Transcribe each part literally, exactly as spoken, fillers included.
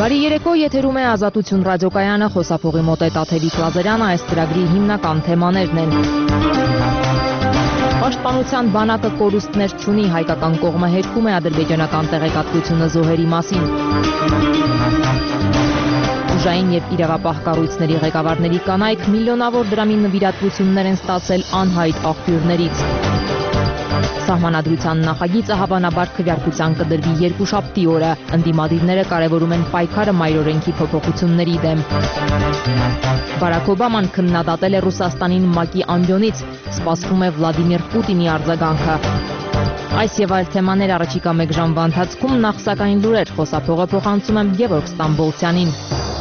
Բարի երեկո, եթերում է Ազատություն ռադիոկայանը, խոսափողի մոտ է Տաթևիկ Լազարյանը, այս ծրագրի հիմնական թեմաներն են։ Պաշտպանության բանակը կորուստներ չունի, հայկական կողմը հերքում է ադրբեջանական տեղեկատվությունը զոհերի մասին։ Ուժային և իրավապահ կառույցների ղեկավարների կանայք միլիոնավոր դրամի նվիրատվություններ են ստացել անհայտ աղբյուրներից։ Սահմանադրության նախագիծը հավանաբար քվեարկության կդրվի երկուշաբթի օրը։ Ընդդիմադիրները կարևորում են պայքարը մայրօրենքի փոփոխությունների դեմ։ Բարաք Օբաման քննադատել է Ռուսաստանին ՄԱԿ-ի ամբիոնից, սպասվում է Վլադիմիր Պուտինի արձագանքը։ Այս եւ այլ թեմաներ առաջիկա մեկ ժամվա ընթացքում, նախ սակայն լուրեր, խոսափողը փոխանցում եմ Գևորգ Ստամբոլցյանին։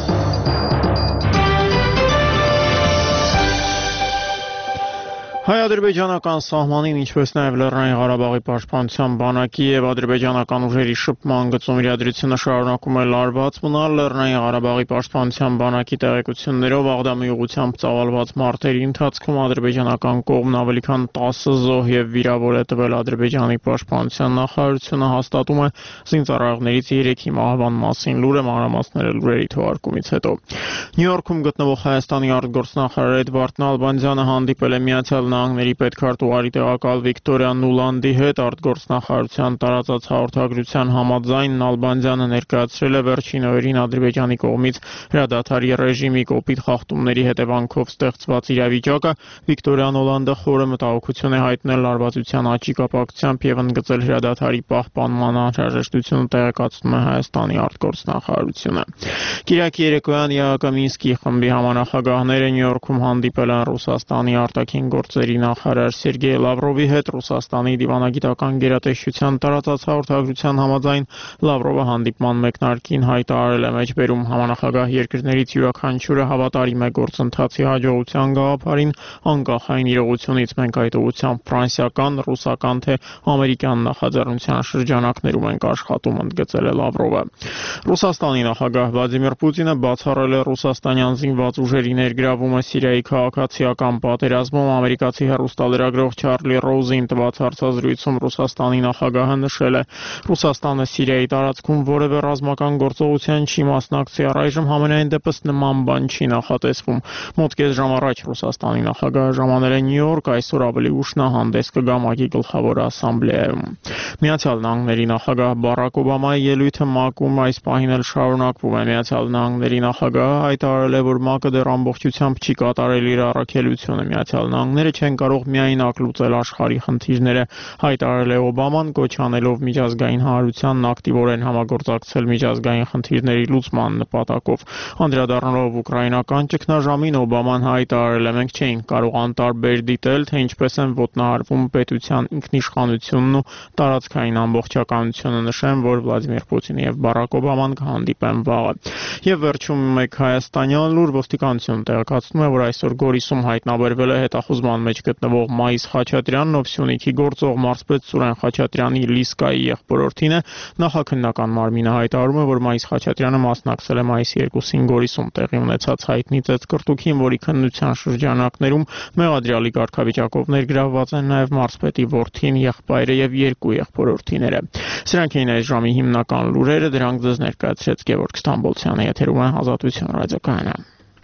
Հայ-ադրբեջանական սահմանին, ինչպես նաև Լեռնային Ղարաբաղի պաշտպանության բանակի եւ ադրբեջանական ուժերի շփման գծում իրադրությունը շարունակում է լարված մնալ։ Լեռնային Ղարաբաղի պաշտպանության բանակի տեղեկություններով Աղդամի ուղղությամբ ծավալված մարտերի ընթացքում ադրբեջանական կողմն ավելի քան տասը զոհ եւ վիրավոր է տվել։ Ադրբեջանի պաշտպանության նախարարությունը հաստատում է զինծառայողներից երեքի մահվան մասին լուրը, մանրամասները լուրերի թողարկումից հետո։ Նյու Յորքում գտնվող Հայաստանի արտգործնախարար Էդվարդ Նալբանդյանը հանդիպել է Միացյալ Նահանգների պետքարտուղարի տեղակալ Վիկտորիա Նուլանդի հետ արտգործնախարարության տարածած հաղորդագրության համաձայն Նալբանդյանը ներկայացրել է վերջին օրերին Ադրբեջանի կողմից հրադադարի ռեժիմի կոպիտ խախտումների հետևանքով ստեղծված իրավիճակը։ Վիկտորիա Նուլանդը խորը մտահոգություն է հայտնել լարվածության աճի կապակցությամբ եւ ընդգծել հրադադարի պահպանման անհրաժեշտությունը, տեղեկացնում է Հայաստանի արտգործնախարարությունը։ Կիրակի երեկոյան ԵԱՀԿ Մինսկի խմբի համանախագահները Նյու Յորքում հանդիպել են Ռուսաստանի արտաքին գործերի նախարար Սերգեյ Լավրովի հետ։ Ռուսաստանի դիվանագիտական գերատեսչության տարածած հաղորդագրության համաձայն Լավրովը հանդիպման մեկնարկին հայտարարել է մեջբերում համանախագահ երկրներից յուրաքանչյուրը հավատարիմ է գործընթացի հաջողության գաղափարին անկախ այն իրողությունից։ Մենք այդ ուղղությամբ ֆրանսիական, ռուսական թե ամերիկյան նախաձեռնության շրջանակներում ենք աշխատում, ընդգծել է Լավրովը։ Ռուսաստանի նախագահ Վլադիմիր Պուտինը բացառել է ռուսաստանյան զինված ուժերի ներգրավումը Սիրիայի քաղաքացիական պատերազմում։ Ամերիկացի հեռուստալրագրող Չարլի Ռոուզին տված հարցազրույցում Ռուսաստանի նախագահը նշել է. Ռուսաստանը Սիրիայի տարածքում որևէ ռազմական գործողության չի մասնակցի, առայժմ համենայն դեպս նման բան չի նախատեսվում։ Մոտ կես ժամ առաջ Ռուսաստանի նախագահը ժամանել է Նյու Յորք, այսօր ավելի ուշ նա հանդես կգա ՄԱԿ-ի գլխավոր ասամբլեայում։ Միացյալ Նահանգների նախագահ Բարաք Օբամայի ելույթը ՄԱԿ-ում այս պահին էլ շարունակվում է։ Միացյալ Նահանգների նախագահը հայտարարել է, որ ՄԱԿ-ը դեռ ամբողջությամբ չի կատարել իր առաքելությունը։ Միացյալ Նահանգները չեն կարող միայնակ լուծել աշխարհի խնդիրները, հայտարարել է Օբաման, կոչ անելով միջազգային հանրությանն ակտիվորեն համագործակցել միջազգային խնդիրների լուծման նպատակով։ Անդրադառնալով ուկրաինական ճգնաժամին, Օբաման հայտարարել է. մենք չէինք կարող անտարբեր դիտել, թե ինչպես են ոտնահարվում պետության ինքնիշխանությունն ու տարածքային ամբողջականությունը։ Նշեմ, որ Վլադիմիր Պուտինը եւ Բարաք Օբաման կհանդիպեն վաղը։ Եվ վերջում մեկ հայաստանյան լուր, ոստիկանությունը տեղեկացնում է, որ այսօր Գորիսում հայտնաբերվել է հետախուզման մեջ գտնվող Մայիս Խաչատրյանն, ով Սյունիքի գործող մարզպետ Սուրեն Խաչատրյանի Լիսկայի եղբորորդին է։ Նախաքննական մարմինը հայտարարում է, որ Մայիս Խաչատրյանը մասնակցել է մայիսի երկուսին Գորիսում տեղի ունեցած հայտնի ծեծկռտուքին, որի քննության շրջանակներում մեղադրյալի կարգավիճակով ներգրավված են նաև մարզպետի որդին, եղբայրը եւ երկու եղբորորդիները։ Սրանք էին այս ժամի հիմնական լուրերը, դրանք ձեզ ներկայացրեց Գևորգ Ստամբոլցյանը, եթերում է Ազատություն ռադիոկայանը։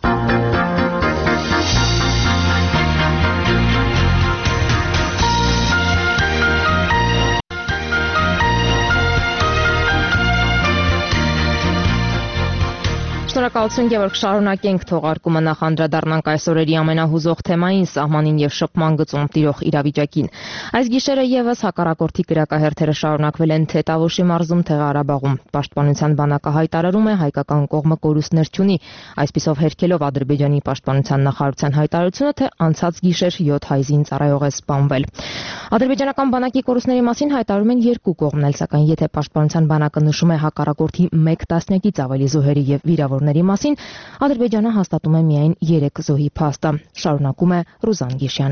Շնորհակալություն Գևորգ, շարունակենք թողարկումը, նախ անդրադառնանք այս օրերի ամենահուզող թեմային՝ սահմանին եւ շփման գծում տիրող իրավիճակին։ Այս գիշերը եւս հակառակորդի կրակահերթերը շարունակվել են թե Տավուշի մարզում, թե Ղարաբաղում։ Պաշտպանության բանակը հայտարարում է, հայկական կողմը կորուստներ չունի, այսպիսով հերքելով Ադրբեջանի պաշտպանության նախարարության հայտարարությունը, թե անցած գիշեր յոթ հայ զինծառայող է սպանվել։ Ադրբեջանական բանակի կորուստների մասին հայտարարում են երկու կողմն էլ, սակայն եթե պաշտպանության բանակը նշում է հակառակորդի մեկ տասնյակից ավելի զոհերի եւ վիրավորների մասին, Ադրբեջանը հաստատում է միայն երեք զոհի փաստը։ Շարունակում է Ռուզան Գիշյանը։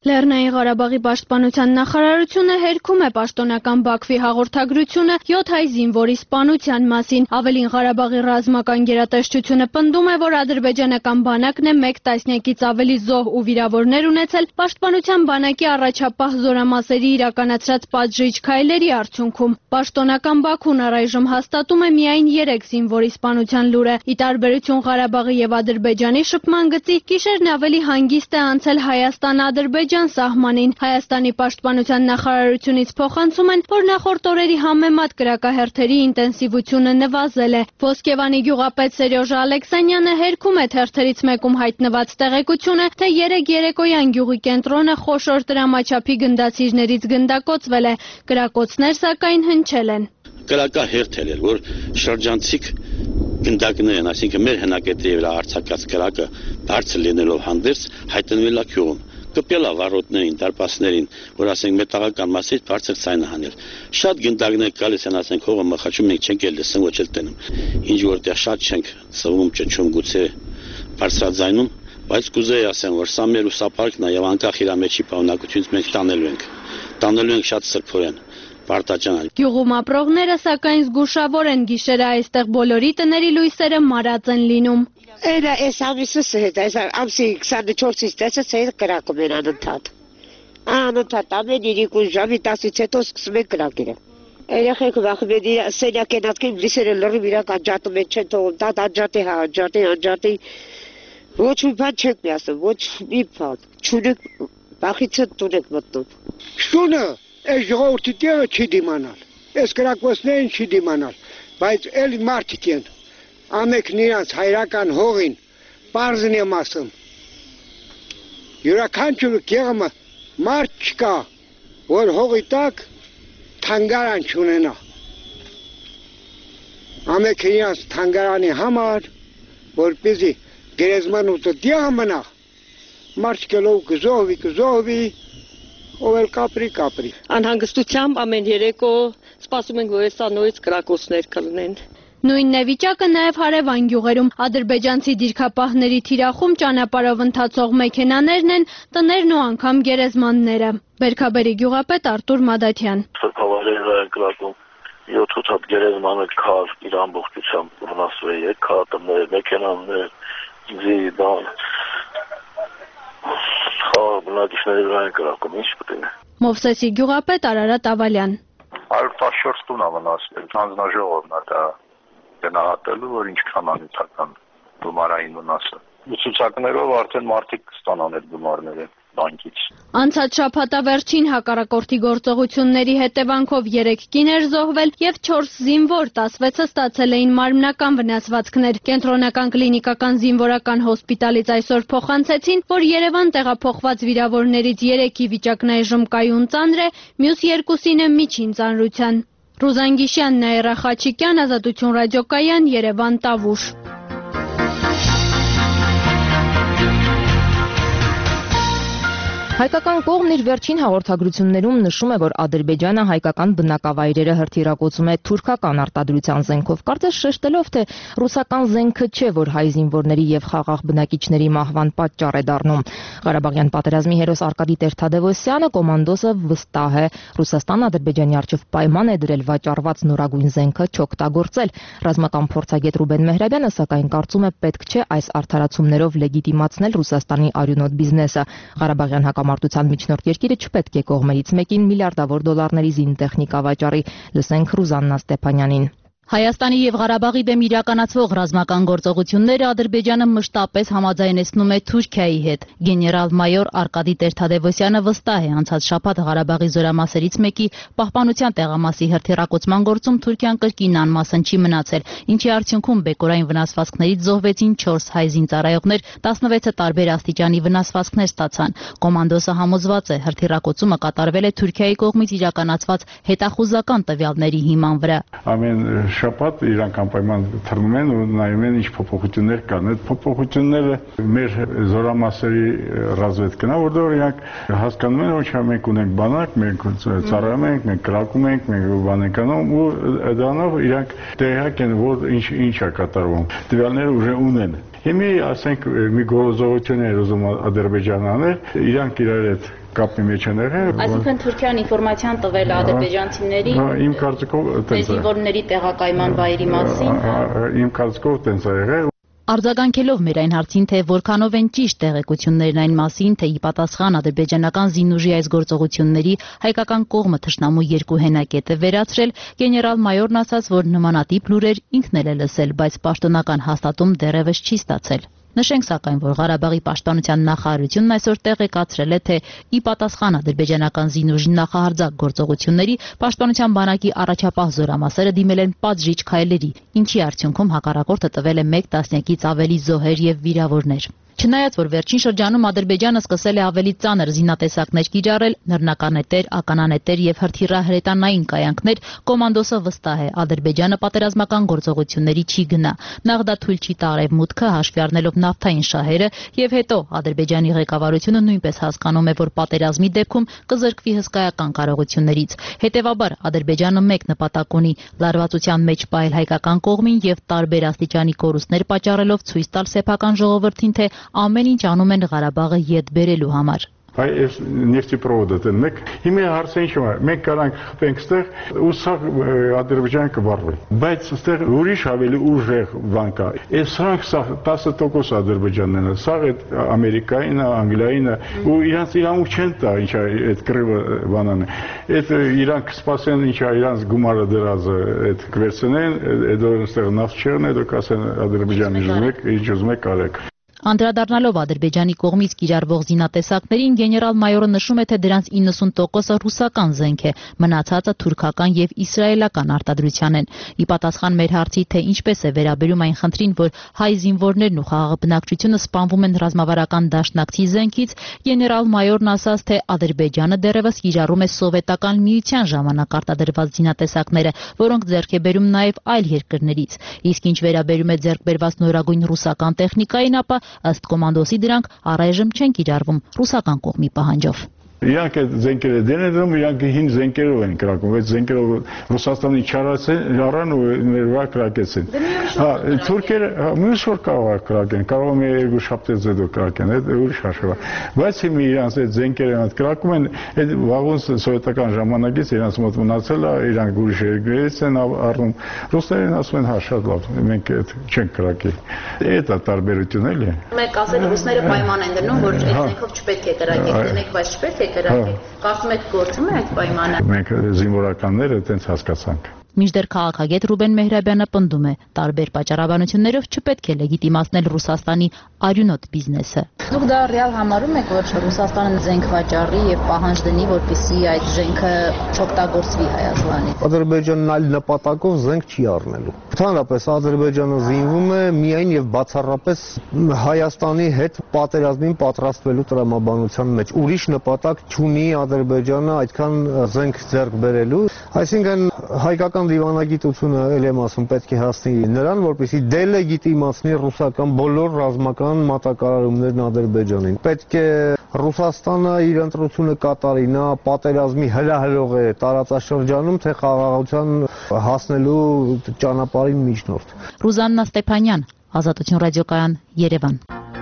Լեռնային Ղարաբաղի պաշտպանության նախարարությունը հերքում է պաշտոնական Բաքվի հաղորդագրությունը յոթ հայ զինվորի սպանության մասին։ Ավելին, Ղարաբաղի ռազմական գերատեսչությունը պնդում է, որ ադրբեջանական բանակն է մեկ տասնյակից ավելի զոհ ու վիրավորներ ունեցել պաշտպանության բանակի առաջապահ զորամասերի իրականացրած պատժիչ քայլերի արդյունքում։ Պաշտոնական Բաքուն առայժմ հաստատում է միայն երեք զինվորի սպանության լուրը։ Ի տարբերություն Ղարաբաղի եւ Ադրբեջանի շփման գծի, գիշերն ավելի հանգիստ է անցել Հայաստան-Ադրբեջան սահմանին։ Հայաստանի պաշտպանության նախարարությունից փոխանցում են, որ նախորդ օրերի համեմատ կրակահերթերի ինտենսիվությունը նվազել է։ Ոսկեվանի գյուղապետ Սերյոժ Ալեքսանյանը հերքում է թերթերից մեկում հայտնված տեղեկությունը, թե երեկ երեկոյան գյուղի կենտրոնը խոշոր տրամաչափի գնդացիրներից գնդակոծվել է։ Կրակոցներ սակայն հնչել են։ Կրակահերթ էր, որ շրջանցիկ գնդակներ են, այսինքն մեր հնակետի վրա արձակած կրակը բարձր լինելով հանդերձ հայտնվել է գյուղում։ Կպել է վարորդներին, դարպասներին, որ ասենք մետաղական մասից բարձր ցայնը հանել։ Շատ գնդակներ գալիս են, ասենք հողը մխաչում, մենք չենք էլ լսում, ոչ էլ տենում։ Ինչ որտեղ շատ չենք սվում, ճչում, գուցե բարձրաձայնում, բայց կուզեի ասեմ, որ սա մեր ուսապարկն է եւ անկախ իր մեջի պահունակությունից մենք տանելու ենք։ Տանելու ենք շատ սրբորեն։ Գյուղում ապրողները սակայն զգուշավոր են, գիշերը այստեղ բոլորի տների լույսերը մարած են լինում։ Էլա այս ամիսը հետ, այս ամսի քսանչորսից տեսած է կրակում են անընդհատ։ Անընդհատ ամեն երեկո ժամի տասից հետո սկսում են կրակել։ Երեխեքը վախում են սենյակ են ատկին, լույսերը լրիվ իրակ անջատում են, չեն թողում, դա անջատի, հա, անջատի, անջատի։ Ոչ մի բան չեք միասում, ոչ մի բան։ Չունեք, բախիցը տուն եք մտնում։ Շունը Այս ժողովրդի տեղը չի դիմանալ, այս կրակոցներին չի դիմանալ, բայց էլ մարդիկ են, ամենքն իրանց հայրական հողին, պարզն եմ ասում, յուրաքանչյուր կեղմը մարդ չկա, որ հողի տակ թանգարան չունենա, ամենքն իրանց թանգարանի համար, որպեսզի գերեզմանուտը տեղը մնա, մարդ կելով կզոհվի, կզոհվի, ով էլ կապրի, կապրի։ Անհանգստությամբ ամեն երեկո սպասում ենք, որ հեսա նորից կրակոցներ կլինեն։ Նույնն է վիճակը նաև հարևան գյուղերում։ Ադրբեջանցի դիրքապահների թիրախում ճանապարհով ընթացող մեքենաներն են, տներն ու անգամ գերեզմանները։ Բերքաբերի գյուղապետ Արտուր Մադաթյան։ Սրբավայրերը են կրակում, յոթ հատ գերեզմանը քար իր ամբողջությամբ վնասվել է, քարտները, մեքենաները, զիդան բնակիչների վրա են կրակում, ինչ պետք է։ Մովսեսի գյուղապետ Արարատ Ավալյան։ հարյուր տասնչորս տուն է վնասվել, հանձնաժողովն է դա գնահատելու, որ ինչքան անհիտական գումարային վնասը։ Ցուցակներով արդեն մարդիկ կստանան այդ գումարները բանկից։ Անցած շաբաթավերջին հակառակորդի գործողությունների հետևանքով երեք կիներ զոհվել եւ չորս զինվոր, տասվեցը ստացել էին մարմնական վնասվածքներ։ Կենտրոնական կլինիկական զինվորական հոսպիտալից այսօր փոխանցեցին, որ Երևան տեղափոխված վիրավորներից երեքի վիճակն այժմ կայուն ծանր է, մյուս երկուսինը միջին ծանրության։ Ռուզան Գիշյան, Նաիրա Խաչիկյան, Ազատություն ռադիոկայան, Երևան, Տավուշ։ Հայկական կողմն իր վերջին հաղորդագրություններում նշում է, որ Ադրբեջանը հայկական բնակավայրերը հրթիռակոծում է թուրքական արտադրության զենքով, կարծես շեշտելով, թե ռուսական զենքը չէ, որ հայ զինվորների եւ խաղաղ բնակիչների մահվան պատճառ է դառնում։ Ղարաբաղյան պատերազմի հերոս Արկադի Տեր-Թադևոսյանը, կոմանդոսը, վստահ է, Ռուսաստանը Ադրբեջանի առջև պայման է դրել վաճառված նորագույն զենքը չօգտագործել։ Ռազմական փորձագետ Ռուբեն Մեհրաբյանը սակայն կարծում է, պետք չէ այս արդարացումներով լեգիտիմացնել Ռուսաստանի արյունոտ բիզնեսը։ Ղարաբաղյան հակամարտության միջնորդ երկիրը չպետք է կողմերից մեկին միլիարդավոր դոլարների զինտեխնիկա վաճառի։ Լսենք Ռուզաննա Ստեփանյանին։ Հայաստանի եւ Ղարաբաղի դեմ իրականացվող ռազմական գործողությունները Ադրբեջանը մշտապես համաձայնեցնում է Թուրքիայի հետ։ Գեներալ-մայոր Արկադի Տեր-Թադևոսյանը վստահ է, անցած շաբաթ Ղարաբաղի զորամասերից մեկի պահպանության տեղամասի հրթիռակոծման գործում Թուրքիան կրկին անմասն չի մնացել, ինչի արդյունքում բեկորային վնասվածքներից զոհվեցին չորս հայ զինծառայողներ, տասնվեցը տարբեր աստիճանի վնասվածքներ ստացան։ Կոմանդոսը համոզված է, հրթիռակոծումը կատարվել է Թուրքիայի կողմից իրականացված հետախուզական տվյալների հիման վրա։ Ամեն շաբաթ իրանք անպայման թռնում են ու նայում են ինչ փոփոխություններ կան։ Այդ փոփոխությունները մեր զորամասերի ռազմավետքն է, որտեղ իրանք հասկանում են, որ մենք ունենք բանակ, մենք ծառայում ենք, մենք կրակում ենք, մենք բան ենք անում ու դրանով իրանք տեղյակ են, որ ինչ ինչ է կատարվում։ Տվյալները ուժը ունեն։ Հիմա ասենք մի գործողություն է ուզում Ադրբեջանը անել, իրանք իրար հետ կապի մեջ են եղել։ Այսինքն Թուրքիան ինֆորմացիան տվել է ադրբեջանցիների իմ կարծիքով տենց է։ Զինվորների տեղակայման վայրի մասին։ Իմ կարծիքով տենց է եղել։ Արձագանքելով մեր այն հարցին, թե որքանով են ճիշտ տեղեկություններն այն մասին, թե ի պատասխան ադրբեջանական զինուժի այս գործողությունների հայկական կողմը թշնամու երկու հենակետ է վերացրել, գեներալ-մայորն ասաց, որ նմանատիպ լուրեր ինքն էլ է լսել, բայց պաշտոնական հաստատում դեռևս չի ստացել։ Նշենք սակայն, որ Ղարաբաղի պաշտպանության նախարարությունն այսօր տեղեկացրել է, թե ի պատասխան ադրբեջանական զինուժի նախահարձակ գործողությունների պաշտպանության բանակի առաջապահ զորամասերը դիմել են պատժիչ քայլերի, ինչի արդյունքում հակառակորդը տվել է մեկ տասնյակից ավելի զոհեր եւ վիրավորներ։ Չնայած որ վերջին շրջանում Ադրբեջանը սկսել է ավելի ծանր զինատեսակներ կիրառել, նռնականետեր, ականանետեր եւ հրթիռահրետանային կայանքներ, կոմանդոսը վստահ է, Ադրբեջանը պատերազմական գործողությունների չի գնա։ Նախ դա թույլ չի տա Արևմուտքը, հաշվի առնելով նավթային շահերը, եւ հետո Ադրբեջանի ղեկավարությունը նույնպես հասկանում է, որ պատերազմի դեպքում կզրկվի հսկայական կարողություններից։ Հետևաբար Ադրբեջանը մեկ նպատակ ունի՝ լարվածության մեջ պահել հայկական կողմին եւ տարբեր աստիճանի կորուստներ պատճառելով ցույց տալ սեփական ժողովրդին, թե ամեն ինչ անում են Ղարաբաղը ետ բերելու համար։ Այ այս նեֆտեպրովոդը դնեք, հիմա հարցը ինչու է, մենք կարանք խփենք ստեղ ու սա Ադրբեջանը կվառվի, բայց ստեղ ուրիշ ավելի ուժեղ բան կա։ Այս սրանք սա տասը տոկոս Ադրբեջանն է, սա այդ Ամերիկային, Անգլիային ու իրանց իրանք չեն տա, ինչա այդ կռիվը բանան է։ Այդ իրանք կսպասեն ինչա իրանց գումարը դրածը այդ կվերցնեն, այդ ստեղ նավթ չեղն է, դուք ասեն Ադրբեջանի ժմեք, ինչ ուզում եք արեք։ Անդրադառնալով Ադրբեջանի կողմից կիրառվող զինատեսակներին, գեներալ-մայորը նշում է, թե դրանց իննսուն տոկոսը ռուսական զենք է, մնացածը թուրքական եւ իսրայելական արտադրության են։ Ի պատասխան մեր հարցի, թե ինչպես է վերաբերում այն խնդրին, որ հայ զինվորներն ու խաղաղ բնակչությունը սպանվում են ռազմավարական դաշնակցի զենքից, գեներալ-մայորն ասաց, թե Ադրբեջանը դեռևս կիրառում է սովետական միության ժամանակ արտադրված զինատեսակները, որոնք ձեռք է բերում նաեւ այլ երկրներից։ Իսկ ինչ վերաբերում է ձեռք բերված նորագույն ռուսական տեխնիկային, ապա ըստ կոմանդոսի դրանք առայժմ չեն կիրառվում ռուսական կողմի պահանջով։ Իրանք այդ զենքերը դեն են դնում, իրանք հին զենքերով են կրակում, այդ զենքերով Ռուսաստանի չարացեն, առան ու մեր վրա կրակեցին։ Հա, թուրքերը մյուս որ կարող է կրակեն, կարող է երկու շաբթից հետո կրակեն, այդ ուրիշ հաշվա։ Բայց հիմա իրանք այդ զենքերը այդ կրակում են, այդ վաղուց սովետական ժամանակից իրանք մոտ մնացել է, իրանք ուրիշ երկրներից են առնում։ Ռուսներն ասում են, հա, շատ լավ, մենք այդ չենք կրակի։ Այդ է տարբերությունը էլի։ Մեկ ասել ռուսները պայման են դնում, որ այդ զենքով չպետք է կրակեք, դնեք, բայց չպետք է կրակեք։ Կարծում եք գործում է այդ պայմանը։ Մենք զինվորականները այդպես հասկացանք։ Մինչդեռ քաղաքագետ Ռուբեն Մեհրաբյանը պնդում է, տարբեր պատճառաբանություններով չպետք է լեգիտիմացնել Ռուսաստանի արյունոտ բիզնեսը։ Դուք դա ռեալ համարում եք, որ Ռուսաստանը զենք վաճառի եւ պահանջ դնի, որպեսզի այդ զենքը չօգտագործվի Հայաստանից։ Ադրբեջանն այլ նպատակով զենք չի առնելու։ Ընդհանրապես Ադրբեջանը զինվում է միայն եւ բացառապես Հայաստանի հետ պատերազմին պատրաստվելու տրամաբանության մեջ։ Ուրիշ նպատակ չունի Ադրբեջանը այդքան զենք ձեռք բերելու, այսինքն հայկական դիվանագիտությունը, ել եմ ասում, պետք է հասնի նրան, որպեսզի դելեգիտիմացնի ռուսական բոլոր ռազմական մատակարարումներն Ադրբեջանին։ Պետք է Ռուսաստանը իր ընտրությունը կատարի, նա պատերազմի հրահրող է տարածաշրջանում, թե խաղաղության հասնելու ճանապարհին միջնորդ։ Ռուզաննա Ստեփանյան, Ազատություն ռադիոկայան, Երևան։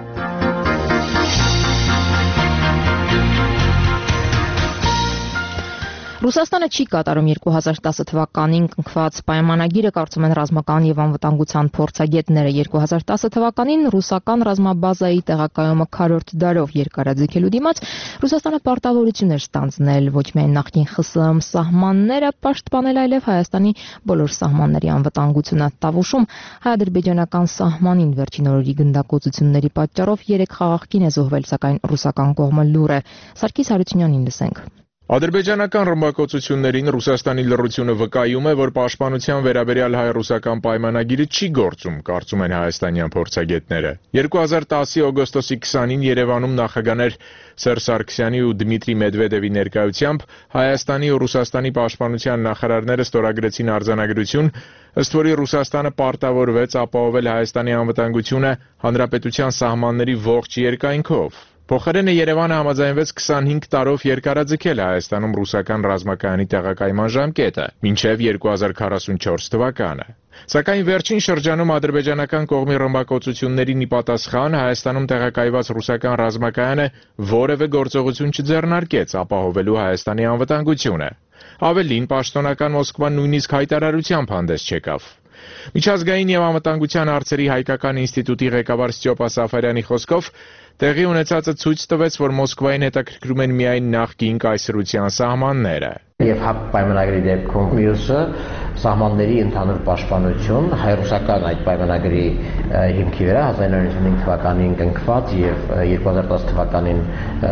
Ռուսաստանը չի կատարում երկու հազար տասը թվականին կնքված պայմանագիրը, կարծում են ռազմական եւ անվտանգության փորձագետները։ երկու հազար տասը թվականին ռուսական ռազմաբազայի տեղակայումը քառորդ դարով երկարաձգելու դիմաց Ռուսաստանը պարտավորություն էր ստանձնել ոչ միայն նախկին ԽՍՀՄ սահմանները պաշտպանել, այլև Հայաստանի բոլոր սահմանների անվտանգությունը։ Տավուշում հայ-ադրբեջանական սահմանին վերջին օրերի գնդակոծությունների պատճառով երեք խաղաղ կին է զոհվել, սակայն ռուսական կողմը լուռ է։ Սարգիս Հարությունյանին լսենք։ Ադրբեջանական ռմբակոծություններին Ռուսաստանի լռությունը վկայում է, որ պաշտպանության վերաբերյալ հայ-ռուսական պայմանագիրը չի գործում, կարծում են հայաստանյան փորձագետները։ երկու հազար տասի օգոստոսի քսանին Երևանում նախագաներ Սերժ Սարգսյանի ու Դմիտրի Մեդվեդևի ներկայությամբ Հայաստանի ու Ռուսաստանի պաշտպանության նախարարները ստորագրեցին արձանագրություն, ըստ որի Ռուսաստանը պարտավորվեց ապահովել Հայաստանի անվտանգությունը հանրապետության սահմանների ողջ երկայնքով։ Փոխարենը Երևանը համաձայնվեց քսանհինգ տարով երկարաձգել Հայաստանում ռուսական ռազմակայանի տեղակայման ժամկետը, մինչև երկու հազար քառասունչորս թվականը։ Սակայն վերջին շրջանում ադրբեջանական կողմի ռմբակոծություններին ի պատասխան Հայաստանում տեղակայված ռուսական ռազմակայանը որևէ գործողություն չձեռնարկեց ապահովելու Հայաստանի անվտանգությունը։ Ավելին, պաշտոնական Մոսկվան նույնիսկ հայտարարությամբ հանդես չեկավ։ Միջազգային և անվտանգության հարցերի հայկական ինստիտուտի ղեկավար Ստյոպա Սաֆարյանի խոսքով տեղի ունեցածը ցույց տվեց, որ Մոսկվային հետաքրքրում են միայն նախկին կայսրության սահմանները։ Եվ հապ պայմանագրի դեպքում մյուսը սահմանների ընդհանուր պաշտպանություն հայ-ռուսական այդ պայմանագրի հիմքի վրա հազար իննսուն ությանասունհինգ թվականին կնքված եւ երկու հազար տասը թվականին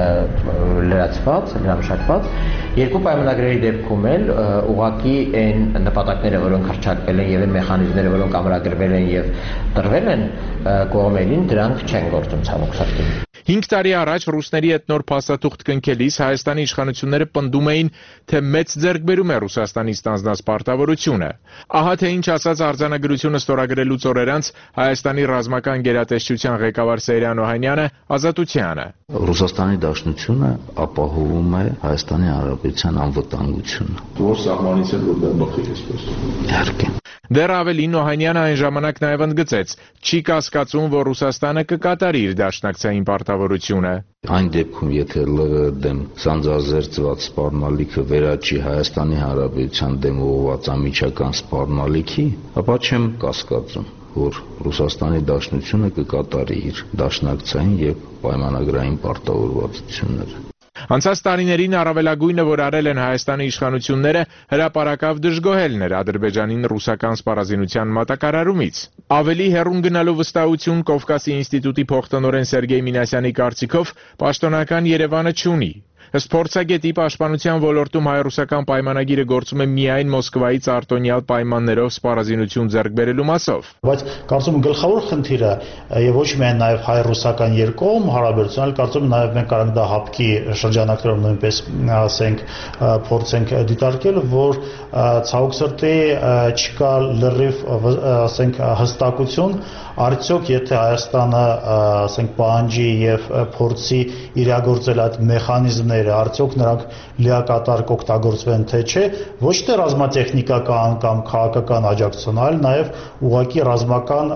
լրացված, լրամշակված երկու պայմանագրերի դեպքում էլ ուղղակի այն նպատակները, որոնք հռչակվել են եւ այն մեխանիզմները, որոնք ամրագրվել են եւ տրվել են կողմերին, դրանք չեն գործում ցավոք սրտի։ Հինգ տարի առաջ ռուսների հետ նոր փաստաթուղթ կնքելիս Հայաստանի իշխանությունները պնդում էին, թե մեծ ձեռքբերում է Ռուսաստանից ստանձնած պարտավորությունը։ Ահա թե ինչ ասաց արձանագրությունը ստորագրելուց օրեր անց Հայաստանի ռազմական գերատեսչության ղեկավար Սեյրան Օհանյանը Ազատությանը։ Ռուսաստանի Դաշնությունը ապահովում է Հայաստանի Հանրապետության անվտանգությունը։ Որ սահմանից էլ որ դա բխի էսպես։ Իհարկե։ Դեռ ավելին Օհանյանը այն ժամանակ նաև ընդգծեց, չի կասկածում, որ Ռուսաստանը կկատարի իր դաշնակցային պարտավորությունը։ Այն դեպքում, եթե ԼՂ դեմ սանձազերծված սպառնալիքը վերաճի Հայաստանի Հանրապետության դեմ ուղղված անմիջական սպառնալիքի, ապա չեմ կասկածում, որ Ռուսաստանի Դաշնությունը կկատարի իր դաշնակցային եւ պայմանագրային պարտավորվածությունները։ Անցած տարիներին առավելագույնը, որ արել են Հայաստանի իշխանությունները, հրապարակավ դժգոհելն էր Ադրբեջանին ռուսական սպառազինության մատակարարումից։ Ավելի հեռուն գնալու վստահություն Կովկասի ինստիտուտի փոխտնօրեն Սերգեյ Մինասյանի կարծիքով պաշտոնական Երևանը չունի։ Ըստ փորձագետի, պաշտպանության ոլորտում հայ-ռուսական պայմանագիրը գործում է միայն Մոսկվայից արտոնյալ պայմաններով սպառազինություն ձեռք բերելու մասով։ Բայց կարծում եմ գլխավոր խնդիրը եւ ոչ միայն նաեւ հայ-ռուսական երկկողմ հարաբերություն, այլ կարծում եմ նաեւ մենք կարող ենք դա հապկի շրջանակներում նույնպես ասենք փորձենք դիտարկել, որ ցավոք սրտի չկա լրիվ ասենք հստակություն, արդյոք եթե Հայաստանը ասենք պահանջի եւ փորձի իրագործել այդ մեխանիզմները, արդյոք նրանք լիակատար կօգտագործվեն թե չէ, ոչ թե ռազմատեխնիկական կամ քաղաքական աջակցություն, այլ նաեւ ուղղակի ռազմական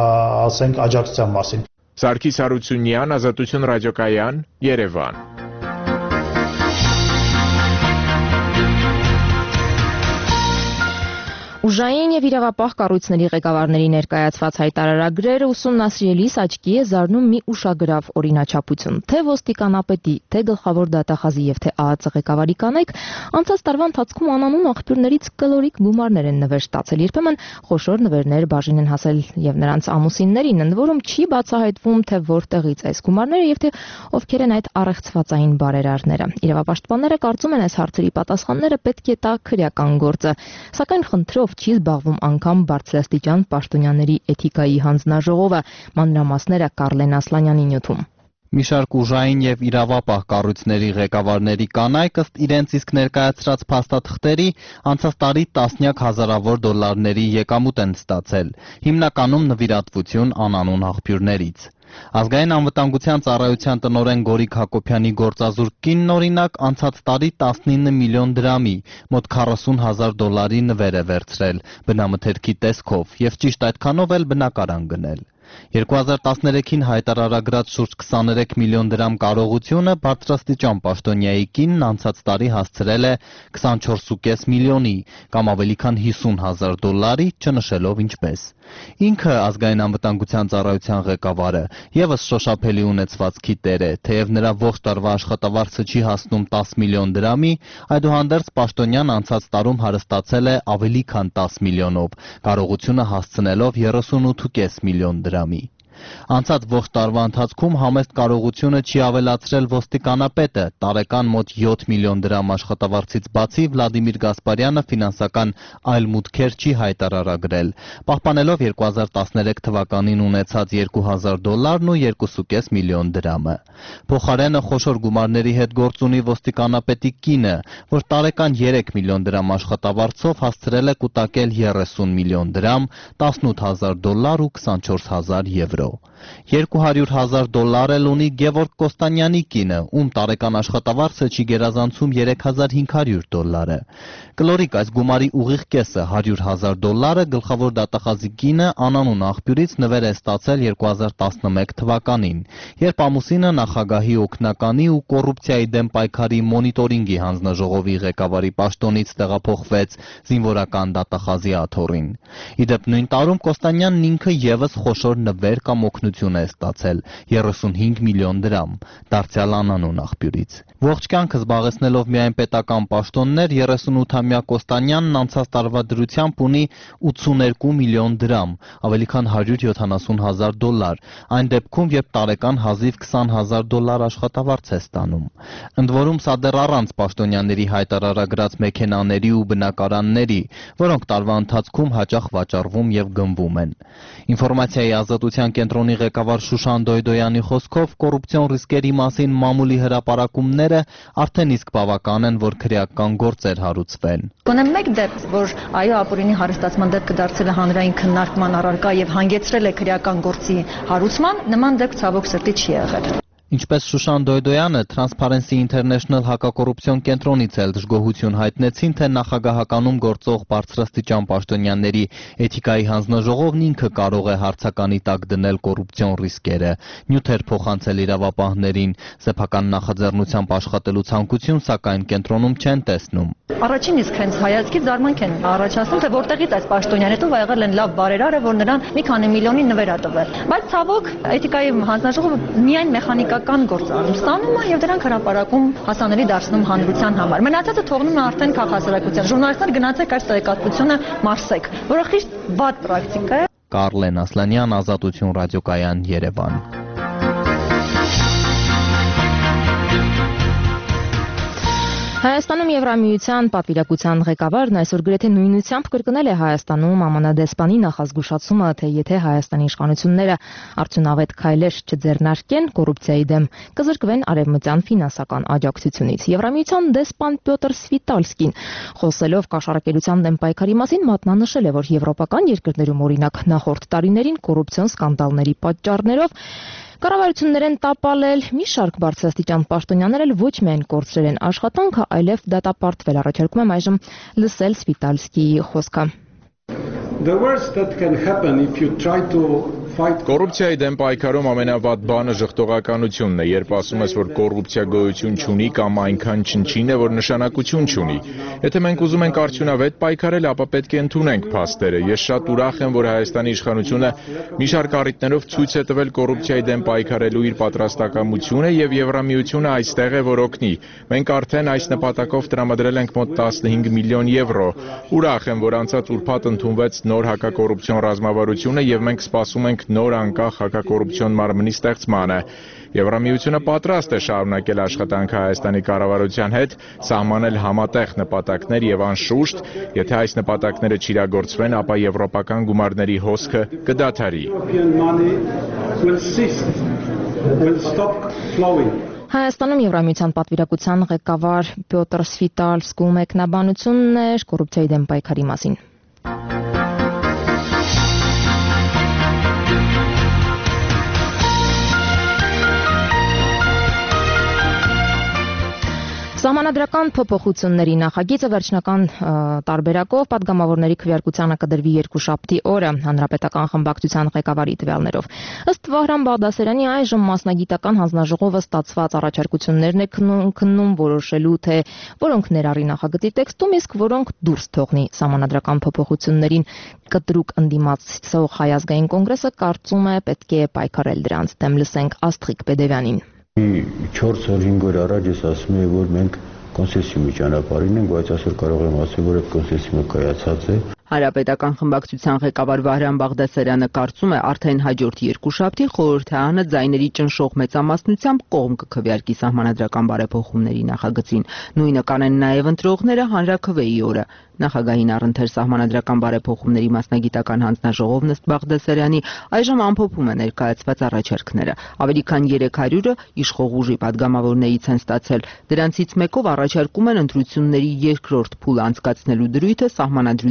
ասենք աջակցության մասին։ Սարգիս Հարությունյան, Ազատություն ռադիոկայան, Երևան։ Ուժային եւ իրավապահ կառույցների ղեկավարների ներկայացված հայտարարագրերը ուսումնասիրելիս աչքի է զարնում մի ուշագրավ օրինաչափություն, թե ոստիկանապետի, թե գլխավոր դատախազի եւ թե ԱԱԾ ղեկավարի կանայք անցած տարվա ընթացքում անանուն աղբյուրներից կլորիկ գումարներ են նվեր ստացել, երբեմն խոշոր նվերներ բաժին են հասել եւ նրանց ամուսիններին, ընդ որում չի բացահայտվում, թե որտեղից այս գումարները եւ թե ովքեր են այդ առեղծվածային բարերարները։ Իրավապաշտպանները կարծում են, այս հարցերի պատասխանները պետք է տա քրեական գործը, սակայն խնդրով չի զբաղվում անգամ բարձրաստիճան պաշտոնյաների էթիկայի հանձնաժողովը, մանրամասները Կարլեն Ասլանյանի նյութում։ Մի շարք ուժային եւ իրավապահ կառույցների ղեկավարների կանայք ըստ իրենց իսկ ներկայացրած փաստաթղթերի անցած տարի տասնյակ հազարավոր դոլարների եկամուտ են ստացել, հիմնականում նվիրատվություն անանուն աղբյուրներից։ Ազգային անվտանգության ծառայության տնօրեն Գորիկ Հակոբյանի գործազուրկ կինն օրինակ անցած տարի տասնինը միլիոն դրամի, մոտ քառասուն հազար դոլարի նվեր է վերցրել բնամթերքի տեսքով եւ ճիշտ այդքանով էլ բնակարան գնել։ երկու հազար տասներեքին հայտարարագրած շուրջ քսաներեք միլիոն դրամ կարողությունը բարձրաստիճան պաշտոնյայի կինն անցած տարի հասցրել է քսանչորս կόμμα պենս միլիոնի կամ ավելի քան հիսուն հազար դոլարի, չնշելով ինչպես։ Ինքը ազգային անվտանգության ծառայության ղեկավարը եւս շոշափելի ունեցվածքի տեր է, թեև նրա ողջ տարվա աշխատավարձը չի հասնում տասը միլիոն դրամի, այդուհանդերձ պաշտոնյան անցած տարում հարստացել է ավելի քան տասը միլիոնով, կարողությունը հասցնելով երեսունութ կόμμα պենս միլիոն դրամի։ Անցած ողջ տարվա ընթացքում համեստ կարողությունը չի ավելացրել ոստիկանապետը, տարեկան մոտ յոթ միլիոն դրամ աշխատավարձից բացի Վլադիմիր Գասպարյանը ֆինանսական այլ մուտքեր չի հայտարարագրել, պահպանելով երկու հազար տասներեք թվականին ունեցած երկու հազար դոլարն ու երկու կόμma պենս միլիոն դրամը։ Փոխարենը խոշոր գումարների հետ գործ ունի ոստիկանապետի կինը, որ տարեկան երեք միլիոն դրամ աշխատավարձով հասցրել է կուտակել երեսուն միլիոն դրամ, տասնութ հազար դոլար ու քսանչորս հազար եվրո։ եվրո։ երկու հարյուր հազար դոլար էլ ունի Գևորգ Կոստանյանի կինը, ում տարեկան աշխատավարձը չի գերազանցում երեք հազար հինգ հարյուր դոլարը։ Կլորիկ այս գումարի ուղիղ կեսը հարյուր հազար դոլարը գլխավոր դատախազի կինը անանուն աղբյուրից նվեր է ստացել երկու հազար տասնմեկ թվականին, երբ ամուսինը նախագահի օգնականի ու կոռուպցիայի դեմ պայքարի մոնիտորինգի հանձնաժողովի ղեկավարի պաշտոնից տեղափոխվեց զինվորական դատախազի աթոռին։ Իդեպ նույն տարում Կոստանյանն ինքը ևս խոշոր նվեր կամ օգնություն է ստացել երեսունհինգ միլիոն դրամ, դարձյալ անանուն աղբյուրից։ Ողջ կյանքը զբաղեցնելով միայն պետական պաշտոններ, երեսունութամյա Կոստանյանն անցած տարվա դրությամբ ունի ութսուներկու միլիոն դրամ, ավելի քան հարյուր յոթանասուն հազար դոլար, այն դեպքում, երբ տարեկան հազիվ քսան հազար դոլար աշխատավարձ է ստանում։ Ընդ որում սա դեռ առանց պաշտոնյաների հայտարարագրած մեքենաների ու բնակարանների, որոնք տարվա ընթացքում հաճախ վաճառվում եւ գնվում են։ Ինֆորմացիայի ազատության կենտրոնի ղեկավար Շուշան Դոյդոյանի խոսքով կոռուպցիոն ռիսկերի մասին մամուլի հրապարակումները արդեն իսկ բավական են, որ քրեական գործեր հարուցվեն։ Գոնե մեկ դեպք, որ այո ապօրինի հարստացման դեպքը դարձել է հանրային քննարկման առարկա եւ հանգեցրել է քրեական գործի հարուցման, նման դեպք ցավոք սրտի չի եղել։ Ինչպես Շուշան Դոյդոյանը Transparency International հակակոռուպցիոն կենտրոնից էլ դժգոհություն հայտնեցին, թե նախագահականում գործող բարձրաստիճան պաշտոնյաների էթիկայի հանձնաժողովն ինքը կարող է հարցականի տակ դնել կոռուպցիոն ռիսկերը, նյութեր փոխանցել իրավապահներին, սեփական նախաձեռնությամբ աշխատելու ցանկություն, սակայն կենտրոնում չեն տեսնում։ Առաջին իսկ հենց հայացքից զարմանք են առաջացնում, թե որտեղից այս պաշտոնյան հետո եղել են լավ բարերարը, որ նրան մի քանի միլիոնի նվեր ա տվել։ Բայց ցավոք էթիկայի հանձնաժողովը միայն մեխանիկական գործ անում ստանում է եւ դրանք հրապարակում հասանելի դարձնում հանրության համար։ Մնացածը թողնում է արդեն քաղաքասարակության։ Ժուրնալիստներ գնացեք այս տեղեկատվությունը մարսեք, որը խիստ վատ պրակտիկա է։ Կարլեն Ասլանյան, Ազատություն ռադիոկայան, Երևան։ Հայաստանում Եվրամիության պատվիրակության ղեկավարն այսօր գրեթե նույնությամբ կրկնել է Հայաստանում ԱՄՆ դեսպանի նախազգուշացումը, թե եթե Հայաստանի իշխանությունները արդյունավետ քայլեր չձեռնարկեն կոռուպցիայի դեմ, կզրկվեն արևմտյան ֆինանսական աջակցությունից։ Եվրամիության դեսպան Պյոտր Սվիտալսկին խոսելով կաշառակերության դեմ պայքարի մասին մատնանշել է, որ եվրոպական երկրներում օրինակ նախորդ տարիներին կոռուպցիոն սկանդալների պատճառներով կառավարություններ են տապալել, մի շարք բարձրաստիճան պաշտոնյաներ էլ ոչ միայն կորցրել են աշխատանքը, այլև դատապարտվել։ Առաջարկում եմ այժմ լսել Սվիտալսկիի խոսքը։ Կոռուպցիայի դեմ պայքարում ամենավատ բանը ժխտողականությունն է, երբ ասում ես, որ կոռուպցիա գոյություն չունի կամ այնքան չնչին է, որ նշանակություն չունի։ Եթե մենք ուզում ենք արդյունավետ պայքարել, ապա պետք է ընդունենք փաստերը։ Ես շատ ուրախ եմ, որ Հայաստանի իշխանությունը մի շարք առիթներով ցույց է տվել կոռուպցիայի դեմ պայքարելու իր պատրաստակամությունը եւ Եվրամիությունը այստեղ է, որ օգնի։ Մենք արդեն այս նպատակով տրամադրել ենք մոտ տասնհինգ միլիոն եվրո։ Ուրախ եմ, որ անցած ուրբաթ ընդունվեց նոր հակակոռուպցիոն ռազմավարությունը եւ մենք սպասում ենք նոր անկախ հակակոռուպցիոն մարմնի ստեղծմանը։ Եվրամիությունը պատրաստ է շարունակել աշխատանքը Հայաստանի կառավարության հետ, սահմանել համատեղ նպատակներ եւ անշուշտ, եթե այս նպատակները չիրագործվեն, ապա եվրոպական գումարների հոսքը կդադարի։ Հայաստանում Եվրամիության պատվիրակության ղեկավար Պյոտր Սվիտալսկու մեկնաբանությունն էր կոռուպցիայի դեմ պայքարի մասին։ Սահմանադրական փոփոխությունների նախագիծը վերջնական տարբերակով պատգամավորների քվեարկությանը կդրվի երկուշաբթի օրը հանրապետական խմբակցության ղեկավարի տվյալներով։ Ըստ Վահրամ Բաղդասարյանի այժմ մասնագիտական հանձնաժողովը ստացված առաջարկություններն է քննում որոշելու, թե որոնք ներառի նախագծի տեքստում, իսկ որոնք դուրս թողնի սահմանադրական փոփոխություններին։ Կտրուկ ընդդիմացող Հայ ազգային կոնգրեսը կարծում է պետք է պայքարել դրանց դեմ։ Լսենք Աստղիկ Պեդևյանին։ չորս օր հինգ օր առաջ ես ասում եմ, որ մենք կոնսենսուսի ճանապարհին ենք, բայց այսօր կարող եմ ասել, որ այդ կոնսենսուսը կայացած է։ Հանրապետական խմբակցության ղեկավար Վահրամ Բաղդասարյանը կարծում է, արդեն հաջորդ երկուշաբթի խորհրդարանը ձայների ճնշող մեծամասնությամբ կողմ կքվեարկի սահմանադրական բարեփոխումների նախագծին։ Նույնը կանեն նաև ընտրողները հանրաքվեի օրը։ Նախագահին առընթեր սահմանադրական բարեփոխումների մասնագիտական հանձնաժողովն ըստ Բաղդասարյանի այժմ ամփոփում է ներկայացված առաջարկները։ Ավելի քան երեք հարյուրը իշխող ուժի падգամավորներից են ստացել։ Դրանցից մեկով առաջարկում են ընտրությունների երկրորդ փուլ անցկացնելու դրույթը սահմանադրությունից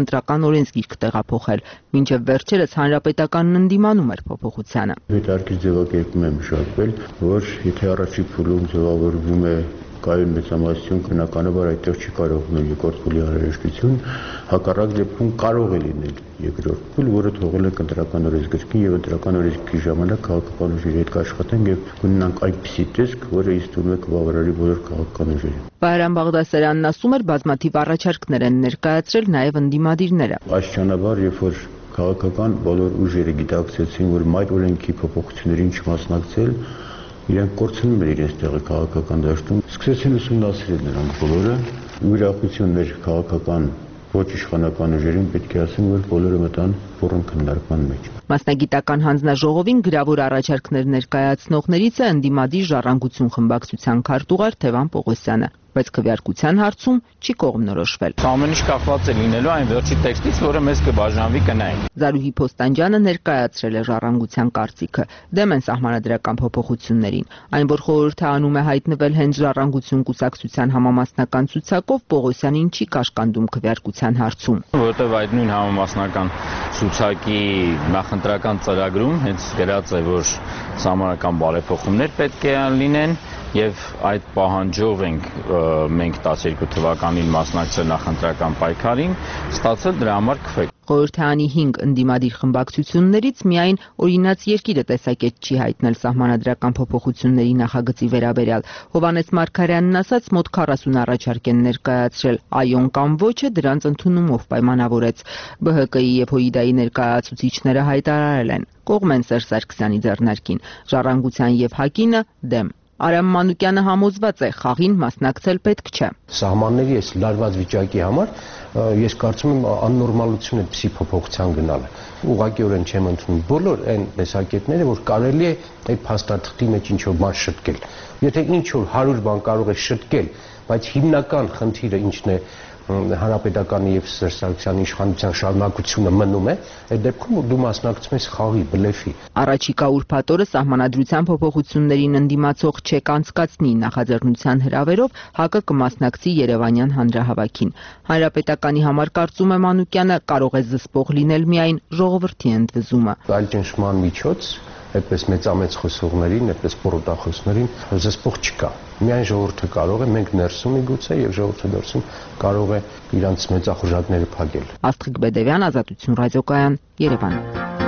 ընտրական օրենսգիրք տեղափոխել, մինչև վերջերս հանրապետականն ընդդիմանում էր փոփոխությանը։ Հետարքից ձևակերպում եմ մշակվել, որ եթե առաջի փուլում ձևավորվում է կայուն մեծամասնություն, բնականաբար այդտեղ չի կարող լինել երկրորդ փուլի անհրաժեշտություն, հակառակ դեպքում կարող է լինել երկրորդ փուլ, որը թողել է ընտրական օրենսգրքին եւ ընտրական օրենսգրքի ժամանակ քաղաքական ուժերի հետ կաշխատենք եւ կունենանք այնպիսի տեսք, որը ըստ ուրեմն կբավարարի բոլոր քաղաքական ուժերին։ Բայրամ Բաղդասարյանն ասում էր, բազմաթիվ առաջարկներ են ներկայացրել նաեւ ընդդիմադիրները։ Աստիճանաբար, երբ որ քաղաքական բոլոր ուժերը գիտակցեցին, որ մայր օրենքի փոփոխություններին չմասնակցել, իրենք կորցնում են իրենց տեղը քաղաքական դաշտում, սկսեցին ուսումնասիրել նրանք բոլորը, ուրախություն մեր քաղաքական ոչ իշխանական ուժերին պետք է ասեմ, որ բոլորը մտան բուռն քննարկման մեջ։ Մասնագիտական հանձնաժողովին գրավոր առաջարկներ ներկայացնողներից է ընդդիմադիր ժառանգություն խմբակցության քարտուղար Թևան Պողոսյանը, բայց քվեարկության հարցում չի կողմնորոշվել։ Ամեն ինչ կախված է լինելու այն վերջի տեքստից, որը մեզ կբաժանվի կնայինք։ Զարուհի Փոստանջյանը ներկայացրել է ժառանգության կարծիքը, դեմ են սահմանադրական փոփոխություններին։ Այն, որ խորհուրդը անում է հայտնվել հենց ժառանգություն կուսակցության համամասնական ցուցակով, Պողոսյանին չի կաշկանդում քվեարկության հարցում։ Որտեւ այդ նույն համամասնական ցուցակի նախընտրական ծրագրում հենց գրած է, որ սահմանական բարեփոխումներ պետք է լինեն եւ այդ պահանջով ենք մենք տասներկու թվականին մասնակցել նախընտրական պայքարին, ստացել դրա համար քվե։ Խորհրդարանի հինգ ընդդիմադիր խմբակցություններից միայն Օրինաց երկիրը տեսակետ չի հայտնել սահմանադրական փոփոխությունների նախագծի վերաբերյալ։ Հովհաննես Մարգարյանն ասաց, մոտ քառասուն առաջարկ են ներկայացրել, այոն կամ ոչը դրանց ընդունումով պայմանավորեց։ Բը հը կը-ի եւ Հույդայի ներկայացուցիչները հայտարարել են, կողմ են Սերժ Սարգսյանի ձեռնարկին, Ժառանգության եւ ՀԱԿ-ինը դեմ։ Արամ Մանուկյանը համոզված է, խաղին մասնակցել պետք չէ։ Սահմանների այս լարված վիճակի համար ես կարծում եմ աննորմալություն է այդպիսի փոփոխության գնալը։ Ուղղակիորեն չեմ ընդունում բոլոր այն տեսակետները, որ կարելի է այդ փաստաթղթի մեջ ինչ-որ բան շտկել։ Եթե ինչ-որ հարյուր բան կարող է շտկել, բայց հիմնական խնդիրը ինչն է, հանրապետականի եւ Սերժ Սարգսյանի իշխանության շարունակությունը մնում է, այդ դեպքում դու մասնակցում ես խաղի, բլեֆի։ Առաջիկա ուրբաթ օրը սահմանադրության փոփոխություններին ընդդիմացող չեք անցկացնի նախաձեռնության հրավերով ՀԱԿ-ը կմասնակցի Երևանյան հանրահավաքին։ Հանրապետականի համար կարծում է Մանուկյանը, կարող է զսպող լինել միայն ժողովրդի ընդվզումը։ Այլ ճնշման միջոց այդպես մեծամեծ խոսողներին, այդպես պորոտախոսներին զսպող չկա։ Միայն ժողովուրդը կարող է, մենք ներսում միգուցե եւ ժողովուրդը դրսում կարող է իրանց մեծախոժակները փակել։ Աստղիկ Բեդևյան, Ազատություն ռադիոկայան, Երևան։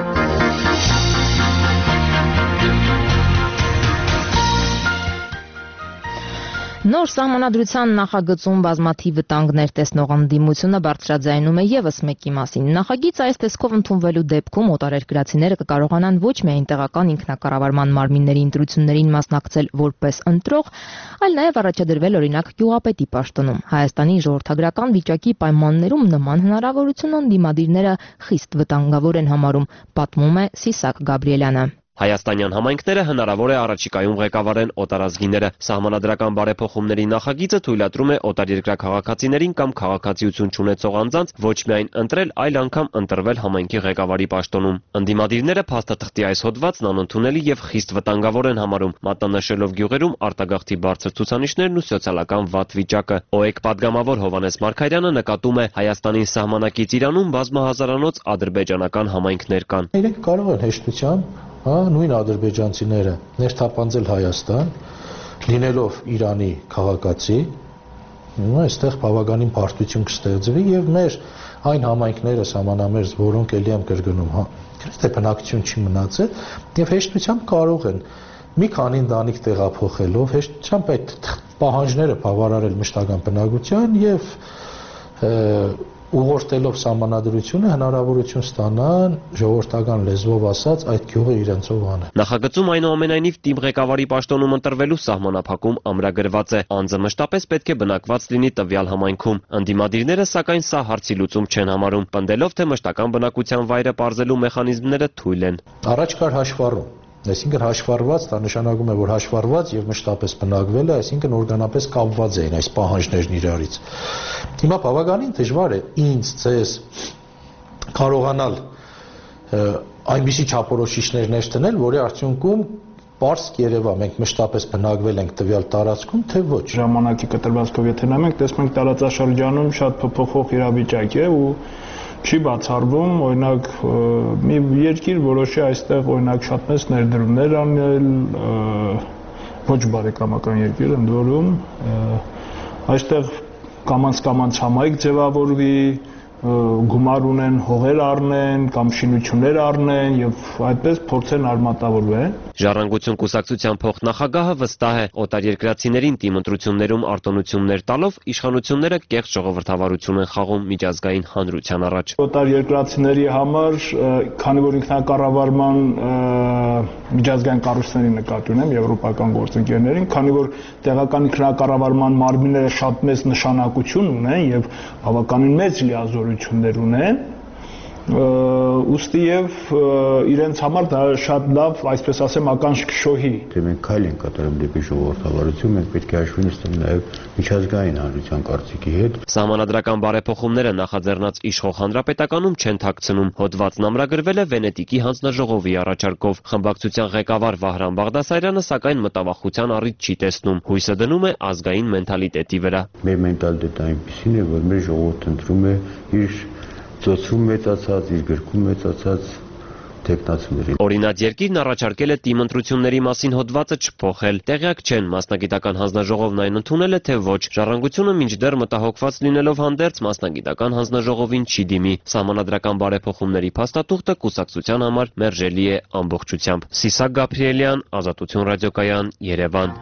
Նոր սահմանադրության նախագծում բազմաթիվ վտանգներ տեսնող ընդդիմությունը բարձրաձայնում է եւս մեկի մասին։ Նախագիծը այս տեսքով ընդունվելու դեպքում օտարերկրացիները կկարողանան ոչ միայն տեղական ինքնակառավարման մարմինների ընտրություններին մասնակցել որպես ընտրող, այլ նաեւ առաջադրվել օրինակ գյուղապետի պաշտոնում։ Հայաստանի ժողովրդագրական վիճակի պայմաններում նման հնարավորություն ընդդիմադիրները խիստ վտանգավոր են համարում, պատմում է Սիսակ Գաբրիելյանը։ Հայաստանյան համայնքները հնարավոր է առաջիկայում ղեկավարեն օտարազգիները։ Սահմանադրական բարեփոխումների նախագիծը թույլատրում է օտարերկրյա քաղաքացիներին կամ քաղաքացիություն չունեցող անձանց ոչ միայն ընտրել, այլ անգամ ընտրվել համայնքի ղեկավարի պաշտոնում։ Ընդդիմադիրները փաստաթղթի այս հոդվածն անընդունելի եւ խիստ վտանգավոր են համարում, մատնանշելով գյուղերում արտագաղթի բարձր ցուցանիշներն ու սոցիալական վատ վիճակը։ ՕԵԿ падգամավոր Հովհաննես Մարգարյանը նկատում է, Հայաստանի սահմանակից Իրանում բազմահազարանոց ադրբեջանական համայնքներ կան։ Իրենք կարող են հեշտությամբ Հա, նույն ադրբեջանցիները ներթափանցել Հայաստան, լինելով Իրանի քաղաքացի, այստեղ բավականին բարդություն կստեղծվի եւ մեր այն համայնքները սահմանամերձ, որոնք ելի եմ կրկնում, հա, գրեթե բնակչություն չի մնացել եւ հեշտությամբ կարող են մի քանի ընտանիք տեղափոխելով հեշտությամբ այդ պահանջները բավարարել մշտական բնակության եւ ուղղորդելով սահմանադրությունը հնարավորություն ստանան ժողովրդական լեզվով ասած այդ գյուղը իրենցով անել։ Նախագծում այնուամենայնիվ թիմ ղեկավարի պաշտոնում ընտրվելու սահմանափակում ամրագրված է։ Անձը մշտապես պետք է բնակված լինի տվյալ համայնքում։ Ընդդիմադիրները սակայն սա հարցի լուծում չեն համարում, պնդելով թե մշտական բնակության վայրը պարզելու մեխանիզմները թույլ են։ Առաջ կար հաշվառում, այսինքն հաշվառված, դա նշանակում է, որ հաշվառված եւ մշտապես բնակվել է, այսինքն օրգանապես կապված էին այս պահանջներն իրարից։ Հիմա բավականին դժվար է ինձ, ձեզ կարողանալ այնպիսի չափորոշիչներ ներդնել, որի արդյունքում պարզ կերևա, մենք մշտապես բնակվել ենք տվյալ տարածքում, թե ոչ։ Ժամանակի կտրվածքով եթե նայենք, տեսնում ենք տարածաշրջանում շատ փոփոխող իրավիճակ է ու չի բացառվում, օրինակ մի երկիր որոշի այստեղ օրինակ շատ մեծ ներդրումներ անել, ոչ բարեկամական երկիր ընդ որում, այստեղ կամանց-կամանց համայնք ձևավորվի, գումար ունեն, հողեր առնեն կամ շինություններ առնեն եւ այդպես փորձեն արմատավորվել։ Ժառանգություն կուսակցության փոխնախագահը վստահ է, օտարերկրացիներին թիմ ընտրություններում արտոնություններ տալով իշխանությունները կեղծ ժողովրդավարություն են խաղում միջազգային հանրության առաջ։ Օտարերկրացիների համար, քանի որ ինքնակառավարման միջազգային կառույցների նկատի ունեմ, եվրոպական գործընկերներին, քանի որ տեղական ինքնակառավարման մարմինները շատ մեծ նշանակություն ունեն եւ բավականին մեծ լիազորություններ ունեն, ուստի եւ իրենց համար դա շատ լավ, այսպես ասեմ, ականջ կշոհի։ Դե մենք քայլ ենք կատարում դեպի ժողովրդավարություն, մենք պետք է հաշվի նստենք նաեւ միջազգային հանրության կարծիքի հետ։ Սահմանադրական բարեփոխումները նախաձեռնած իշխող հանրապետականում չեն թաքցնում։ Հոդվածն ամրագրվել է Վենետիկի հանձնաժողովի առաջարկով։ Խմբակցության ղեկավար Վահրամ Բաղդասարյանը սակայն մտավախության առիթ չի տեսնում։ Հույսը դնում է ազգային մենթալիտետի վրա։ Մեր մենտալիտետը այնպեսին է, որ մեր ժողովուրդը ընտրում է իր ծոցում մեծացած, իր գրքում մեծացած տեխնացիներին։ Օրինակ երկիրն առաջարկել է թիմ ընտրությունների մասին հոդվածը չփոխել։ Տեղյակ չեն, մասնագիտական հանձնաժողովն այն ընդունել է, թե ոչ։ Ժառանգությունը մինչդեռ մտահոգված լինելով հանդերձ մասնագիտական հանձնաժողովին չի դիմի։ Սահմանադրական բարեփոխումների փաստաթուղթը կուսակցության համար մերժելի է ամբողջությամբ։ Սիսակ Գաբրիելյան, Ազատություն ռադիոկայան, Երևան։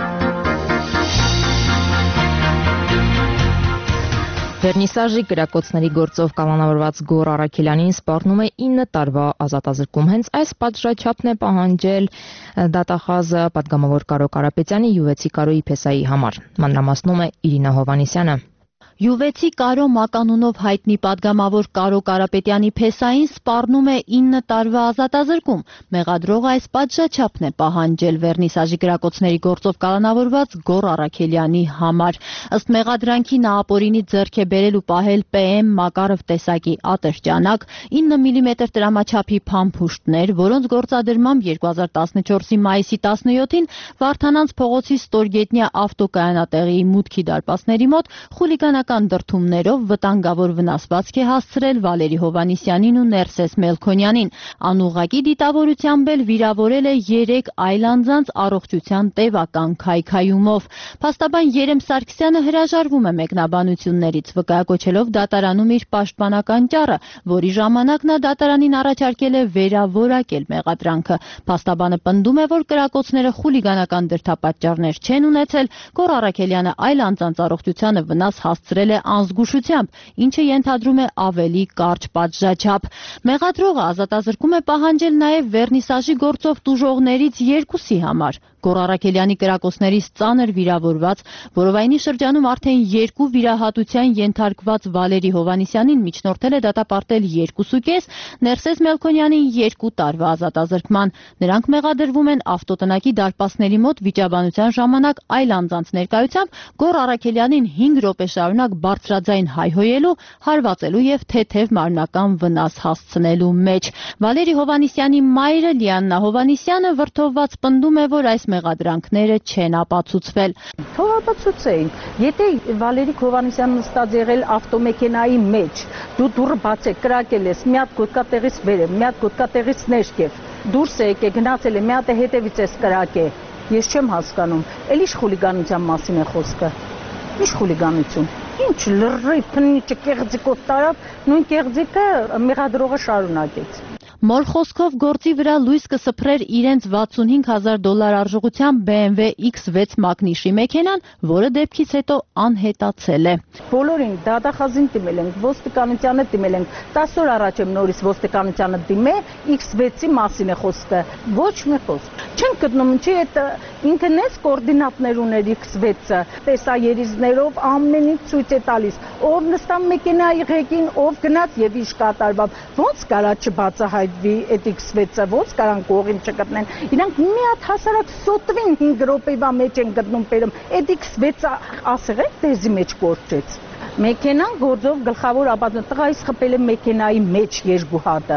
Վերնիսաժի կրակոցների գործով կալանավորված Գոռ Առաքելյանին սպառնում է ինը տարվա ազատազրկում։ Հենց այս պատժաչափն է պահանջել դատախազը պատգամավոր Կարո Կարապետյանի յուվեցի Կարոյի Փեսայի համար։ Մանրամասնում է Իրինա Հովհաննիսյանը։ Յուվեցի Կարո մականունով հայտնի պատգամավոր Կարո Կարապետյանի Փեսային սպառնում է ինը տարվա ազատազրկում։ Մեղադրողը այս պատժաչափն է պահանջել Վերնիսաժի կրակոցների գործով կալանավորված Գոռ Առաքելյանի համար։ Ըստ մեղադրանքի նա ապօրինի ձեռք է բերել ու պահել Պ Էմ Մակարով տեսակի ատրճանակ, ինը միլիմետր տրամաչափի փամփուշտներ, որոնց գործադրմամբ երկու հազար տասնչորսի մայիսի տասնյոթին Վարդանանց փողոցի Ստորգետնյա ավտոկայանատեղիի մուտքի դարպասների մոտ խուլիգանական դրդումներով վտանգավոր վնասվածք է հասցրել Վալերի Հովհաննիսյանին ու Ներսես Մելքոնյանին։ Անուղղակի դիտավորությամբ էլ վիրավորել է երեք այլ անձանց առողջության տևական քայքայումով։ Փաստաբան Երեմ Սարգսյանը հրաժարվում է մեկնաբանություններից, վկայակոչելով դատարանում իր պաշտպանական ճառը, որի ժամանակ նա դատարանին առաջարկել է վերավորակել մեղադրանքը։ Փաստաբանը պնդում է, որ կրակոցները խուլիգանական դրդապատճառներ չեն ունեցել, Գոռ Առաքելյանը այլ անձանց առողջությանը վնաս հասցրել է անզգուշությամբ, ինչը ենթադրում է ավելի կարճ պատժաչափ։ Մեղադրողը ազատազրկում է պահանջել նաև Վերնիսաժի գործով տուժողներից երկուսի համար։ Գոռ Առաքելյանի կրակոցներից ծանր վիրավորված, որովայնի շրջանում արդեն երկու վիրահատության ենթարկված Վալերի Հովհաննիսյանին միջնորդել է դատապարտել երկուսուկես, Ներսես Մելքոնյանին երկու տարվա ազատազրկման։ Նրանք մեղադրվում են ավտոտնակի դարպասների մոտ վիճաբանության ժամանակ այլ անձանց ներկայությամբ Գոռ Առաքելյանին հինգ րոպե շարունակ բարձրաձայն հայհոյելու, հարվածելու եւ թեթև մարմնական վնաս հասցնելու մեջ։ Վալերի Հովհաննիսյանի մայրը Լիաննա Հովհաննիսյանը վրդովված պնդում է, որ այս մեղադրանքները չեն ապացուցվել։ Թող ապացուցեին։ Եթե Վալերի Հովհաննիսյանը նստած եղել ավտոմեքենայի մեջ, դու դուռը բացեք, կրակել ես, մի հատ գոտկատեղից վեր, մի հատ գոտկատեղից ներքև, դուրս է եկել, գնացել է, մի հատ հետևից էս կրակե։ Ես չեմ հասկանում, էլ ի՞նչ խուլիգանության մասին է խոսքը։ Ինչ խուլիգանություն։ Ինչ լրիվ փնիչը կեղծիկով տարավ, նույն կեղծիկը մեղադրողը շարունակեց։ Մոր խոսքով գործի վրա լույս կսփռեր իրենց վաթսունհինգ հազար դոլար արժողությամբ B M W X վեց մակնիշի մեքենան, որը դեպքից հետո անհետացել է։ Բոլորին դատախազին դիմել ենք, ոստիկանությանը դիմել ենք, տասը օր առաջ եմ նորից ոստիկանությանը դիմել, X վեցի մասին է խոսքը, ոչ մի խոսք։ Չեն գտնում, ինչի այդ ինքն էս կոորդինատներ ուներ X վեցը, տեսաերիզներով ամեն ինչ ցույց է տալիս, ով նստան մեքենայի ղեկին, ով գնաց եւ ինչ կատարվավ, ոնց կարա չբացահայտվի այդ X վեցը, ոնց կարան կողին չգտնեն։ Իրանք մի հատ հասարակ սոտվին հինգ րոպեվա մեջ են գտնում բերում, այդ X վեցը ասեղեք դեզի մեջ կորչեց։ Մեքենան գործով գլխավոր ապացույց տղայիս խփել է մեքենայի մեջ երկու հատը։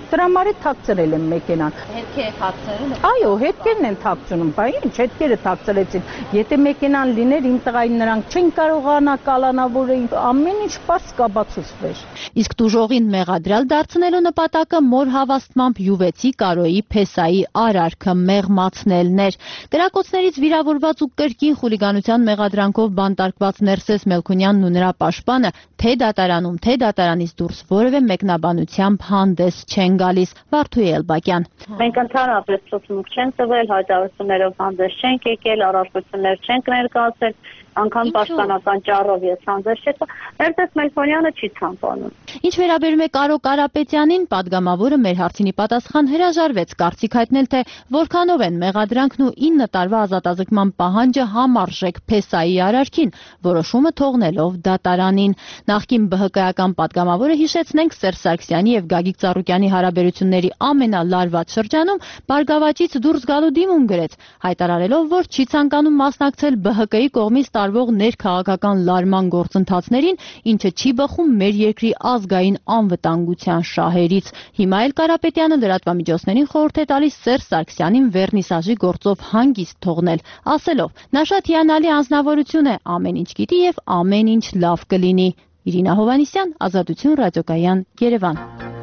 Դրա համար թաքցրել եմ մեքենան։ Հետքի է թաքցրել։ Այո, հետքերն են թաքցնում, բայց ինչ հետքերը թաքցրեցին։ Եթե մեքենան լիներ, իմ տղային նրանք չեն կարողանա կալանավորել, ամեն ինչ պարզ կաբացուցվեր։ Իսկ տուժողին մեղադրյալ դարձնելու նպատակը մոր հավաստմամբ յուվեցի Կարոյի Փեսայի արարքը մեղմացնելն էր։ Կրակոցներից վիրավորված ու կրկին խուլիգանության մեղադրանքով բանտարկված Ներսես Մելքոնյանն ու նրա պաշտպանը թե դատարանում, թե դատարանից դուրս որևէ մեկնաբանությամբ հանդես չեն գալիս։ Վարդուհի Էլբակյան։ Մենք ընդհանրապես ցուցմունք չենք տվել, հայտարարություններով հանդես չենք եկել, առարկություններ չենք ներկայացել, անգամ պաշտպանական ճառով ես հանդես չեկա, Ներսես Մելքոնյանը չի ցանկանում։ Ինչ վերաբերում է Կարո Կարապետյանին, падգամավորը մեր հարցինի պատասխան հրաժարվեց կարծիք հայտնել, թե որքանով են մեղադրանքն ու ինը տարվա ազատազրկման պահանջը համարժեք Փեսայի արարքին, որոշումը թողնելով դատարանին։ Նախկին ԲՀԿ-ական падգամավորը հիշեցնենք Սերժ Սարգսյանի եւ Գագիկ Ծառուկյանի հարաբերությունների ամենալարված շրջանում բարգավաճից դուրս գալու դիմում գրեց, հայտարարելով, որ չի ցանկանում մասնակցել ԲՀԿ-ի կողմից տարվող ներքաղաքական լարման գործընթացներին, ինչը չի բխում մեր երկրի ազգային անվտանգության շահերից։ Հիմա էլ Կարապետյանը լրատվամիջոցներին խորհուրդ է տալիս Սերժ Սարգսյանին վերնիսաժի գործով հանգիստ թողնել, ասելով. նա շատ հիանալի անձնավորություն է, ամեն ինչ գիտի եւ ամեն ինչ լավ կլինի։ Իրինա Հովհաննիսյան, Ազատություն ռադիոկայան, Երևան։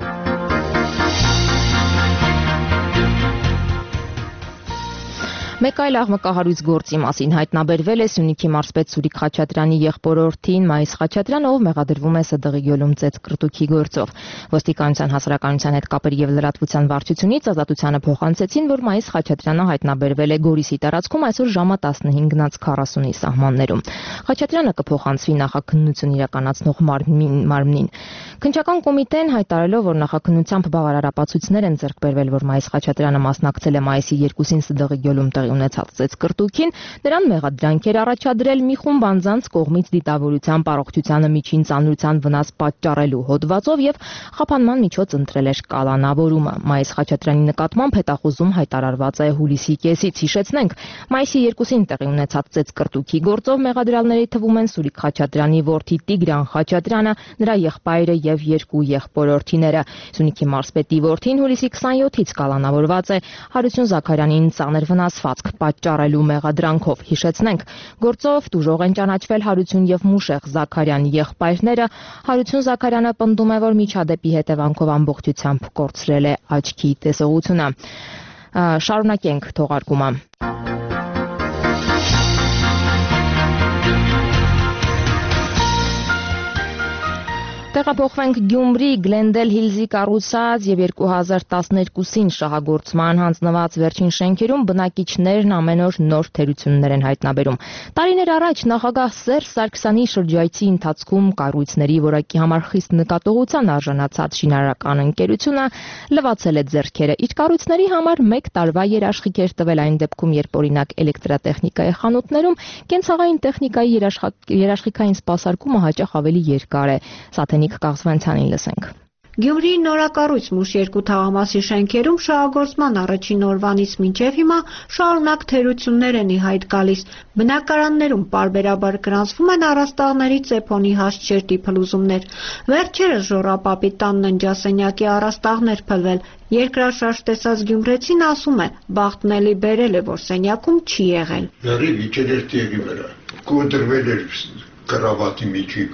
Մեկ այլ աղմկահարույց գործի մասին հայտնաբերվել է Սյունիքի մարզպետ Սուրիկ Խաչատրյանի եղբորորդին Մայիս Խաչատրյանը, ով մեղադրվում է ՍԴՂ Գյոլում ծեծկրտուքի գործով։ Ոստիկանության հասարակայնության հետ կապերի եւ լրատվության վարչությունից Ազատությանը փոխանցեցին, որ Մայիս Խաչատրյանը հայտնաբերվել է Գորիսի տարածքում այսօր ժամը տասնհինգ քառասունի սահմաններում։ Խաչատրյանը կփոխանցվի նախաքննություն իրականացնող մարմնին։ Քննչական կոմիտեն հայտարարելով, որ նախաքննությամբ բավարար ապացույցներ են ձեռք բերվել, որ Մայիս Խաչատրյանը մասնակցել է մայիսի երկուսին ՍԴՂ Գյոլում ունեցած ծեծկրտուքին, նրան մեղադրանք էր առաջադրել մի խումբ անձանց կողմից դիտավորության առողջությանը միջին ծանրության վնաս պատճառելու հոդվածով եւ խափանման միջոց ընտրել էր կալանավորումը։ Մայիս Խաչատրյանի նկատմամբ հետախուզում հայտարարված է հուլիսի կեսից։ Հիշեցնենք, մայիսի երկուսին տեղի ունեցած ծեծկրտուքի գործով մեղադրյալների թվում են Սուրիկ Խաչատրյանի որդի Տիգրան Խաչատրյանը, նրա եղբայրը եւ երկու եղբորորդիները։ Սյունիքի մարզպետի որդին հուլիսի քսանյոթից կալանավորված է Հարություն Զաքարյանին ծանր վնասված պատճառելու մեղադրանքով։ Հիշեցնենք, գործով տուժող են ճանաչվել Հարություն եւ Մուշեղ Զաքարյան եղբայրները։ Հարություն Զաքարյանը պնդում է, որ միջադեպի հետևանքով ամբողջությամբ կորցրել է աչքի տեսողությունը։ Շարունակենք թողարկումը։ Տեղափոխվենք Գյումրի, Գլենդել Հիլզի կառուցած եւ երկու հազար տասներկուսին շահագործման հանձնված վերջին շենքերում բնակիչներն ամեն օր նոր թերություններ են հայտնաբերում։ Տարիներ առաջ նախագահ Սերժ Սարգսյանի շրջայցի ընթացքում կառույցների որակի համար խիստ նկատողության արժանացած շինարարական ընկերությունը լվացել է ձեռքերը։ Իր կառույցների համար մեկ տարվա երաշխիք էր տվել այն դեպքում, երբ օրինակ էլեկտրատեխնիկայի խանութներում կենցաղային տեխնիկայի երաշխիքային սպասարկումը հաճախ ավելի երկար է։ Սաթենիկ Կաղզվանցյանին լսենք։ Գյումրիի նորակառույց Մուշ երկու թաղամասի շենքերում շահագործման առաջին օրվանից մինչև հիմա շարունակ թերություններ են ի հայտ գալիս։ Բնակարաններում պարբերաբար գրանցվում են առաստաղների ծեփոնի հաստ փլուզումներ։ Վերջերս Ժոռապապի տան ննջասենյակի առաստաղներ փլվել։ Երկրաշարժ տեսած գյումրեցին ասում է, բախտն էլի բերել է, որ սենյակում չի եղել։ Եղի վիճել էր տեղի վրա, կոտրվել էր կրավատի միջի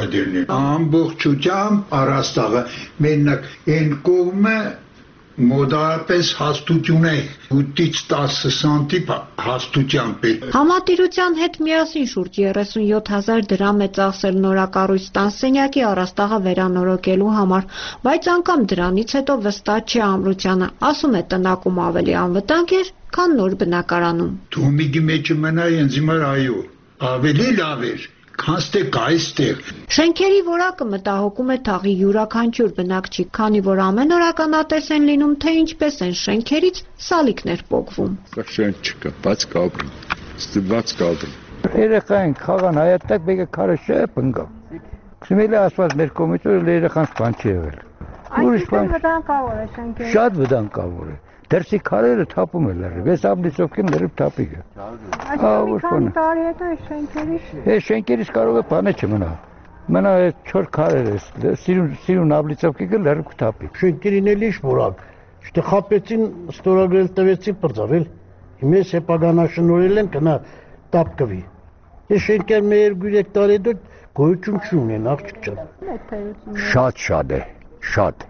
ամբողջությամբ առաստաղը մենակ այն կողմը մոդարապես հաստություն է ութից տասը սանտիմ հաստությամբ է։ Համատիրության հետ միասին շուրջ երեսունյոթ հազար դրամ է ծախսել նորակառույց տանսենյակի առաստաղը վերանորոգելու համար, բայց անգամ դրանից հետո վստահ չի ամրությանը, ասում է տնակում ավելի անվտանգ էր, քան նոր բնակարանում։ Թոմիգի մեջը մնայ ինձ հիմա այո, ավելի լավ էր։ Քանստեք այստեղ։ Շենքերի որակը մտահոգում է թաղի յուրաքանչյուր բնակչի, քանի որ ամեն օր ականատես են լինում, թե ինչպես են շենքերից սալիկներ պոկվում։ Շենք չկա, բաց կապրում, ստիպված կապրում։ Երեխային խաղան հայատակ բեկը քարը շեպ ընկա։ Քսիմելի ասված մեր կողմից որ երեխան բան չի եղել։ Այսինքն վտանգավոր է շենքերը։ Շատ վտանգավոր է։ Դերսի քարերը թափում են լրիվ, ես ամլիսով կեմ լրիվ թափիկ է։ Այսինքն քանի տարի հետո է շենքերից։ Է շենքերից կարող է բանը չմնա։ Մենա չոր քարեր է, սիրուն սիրուն աբլիցովքի գլեր կտապի։ Շենքերին էլ ինչ որակ։ Շտե խապեցին ստորագրել տվեցին բրձավել։ Հիմես հեպագանաշնորհել են կնա տապկվի։ Այս շենքեր մեր երկու հեկտար է դու գոյություն չունեն աղջիկ ջան։ Շատ շատ է, շատ։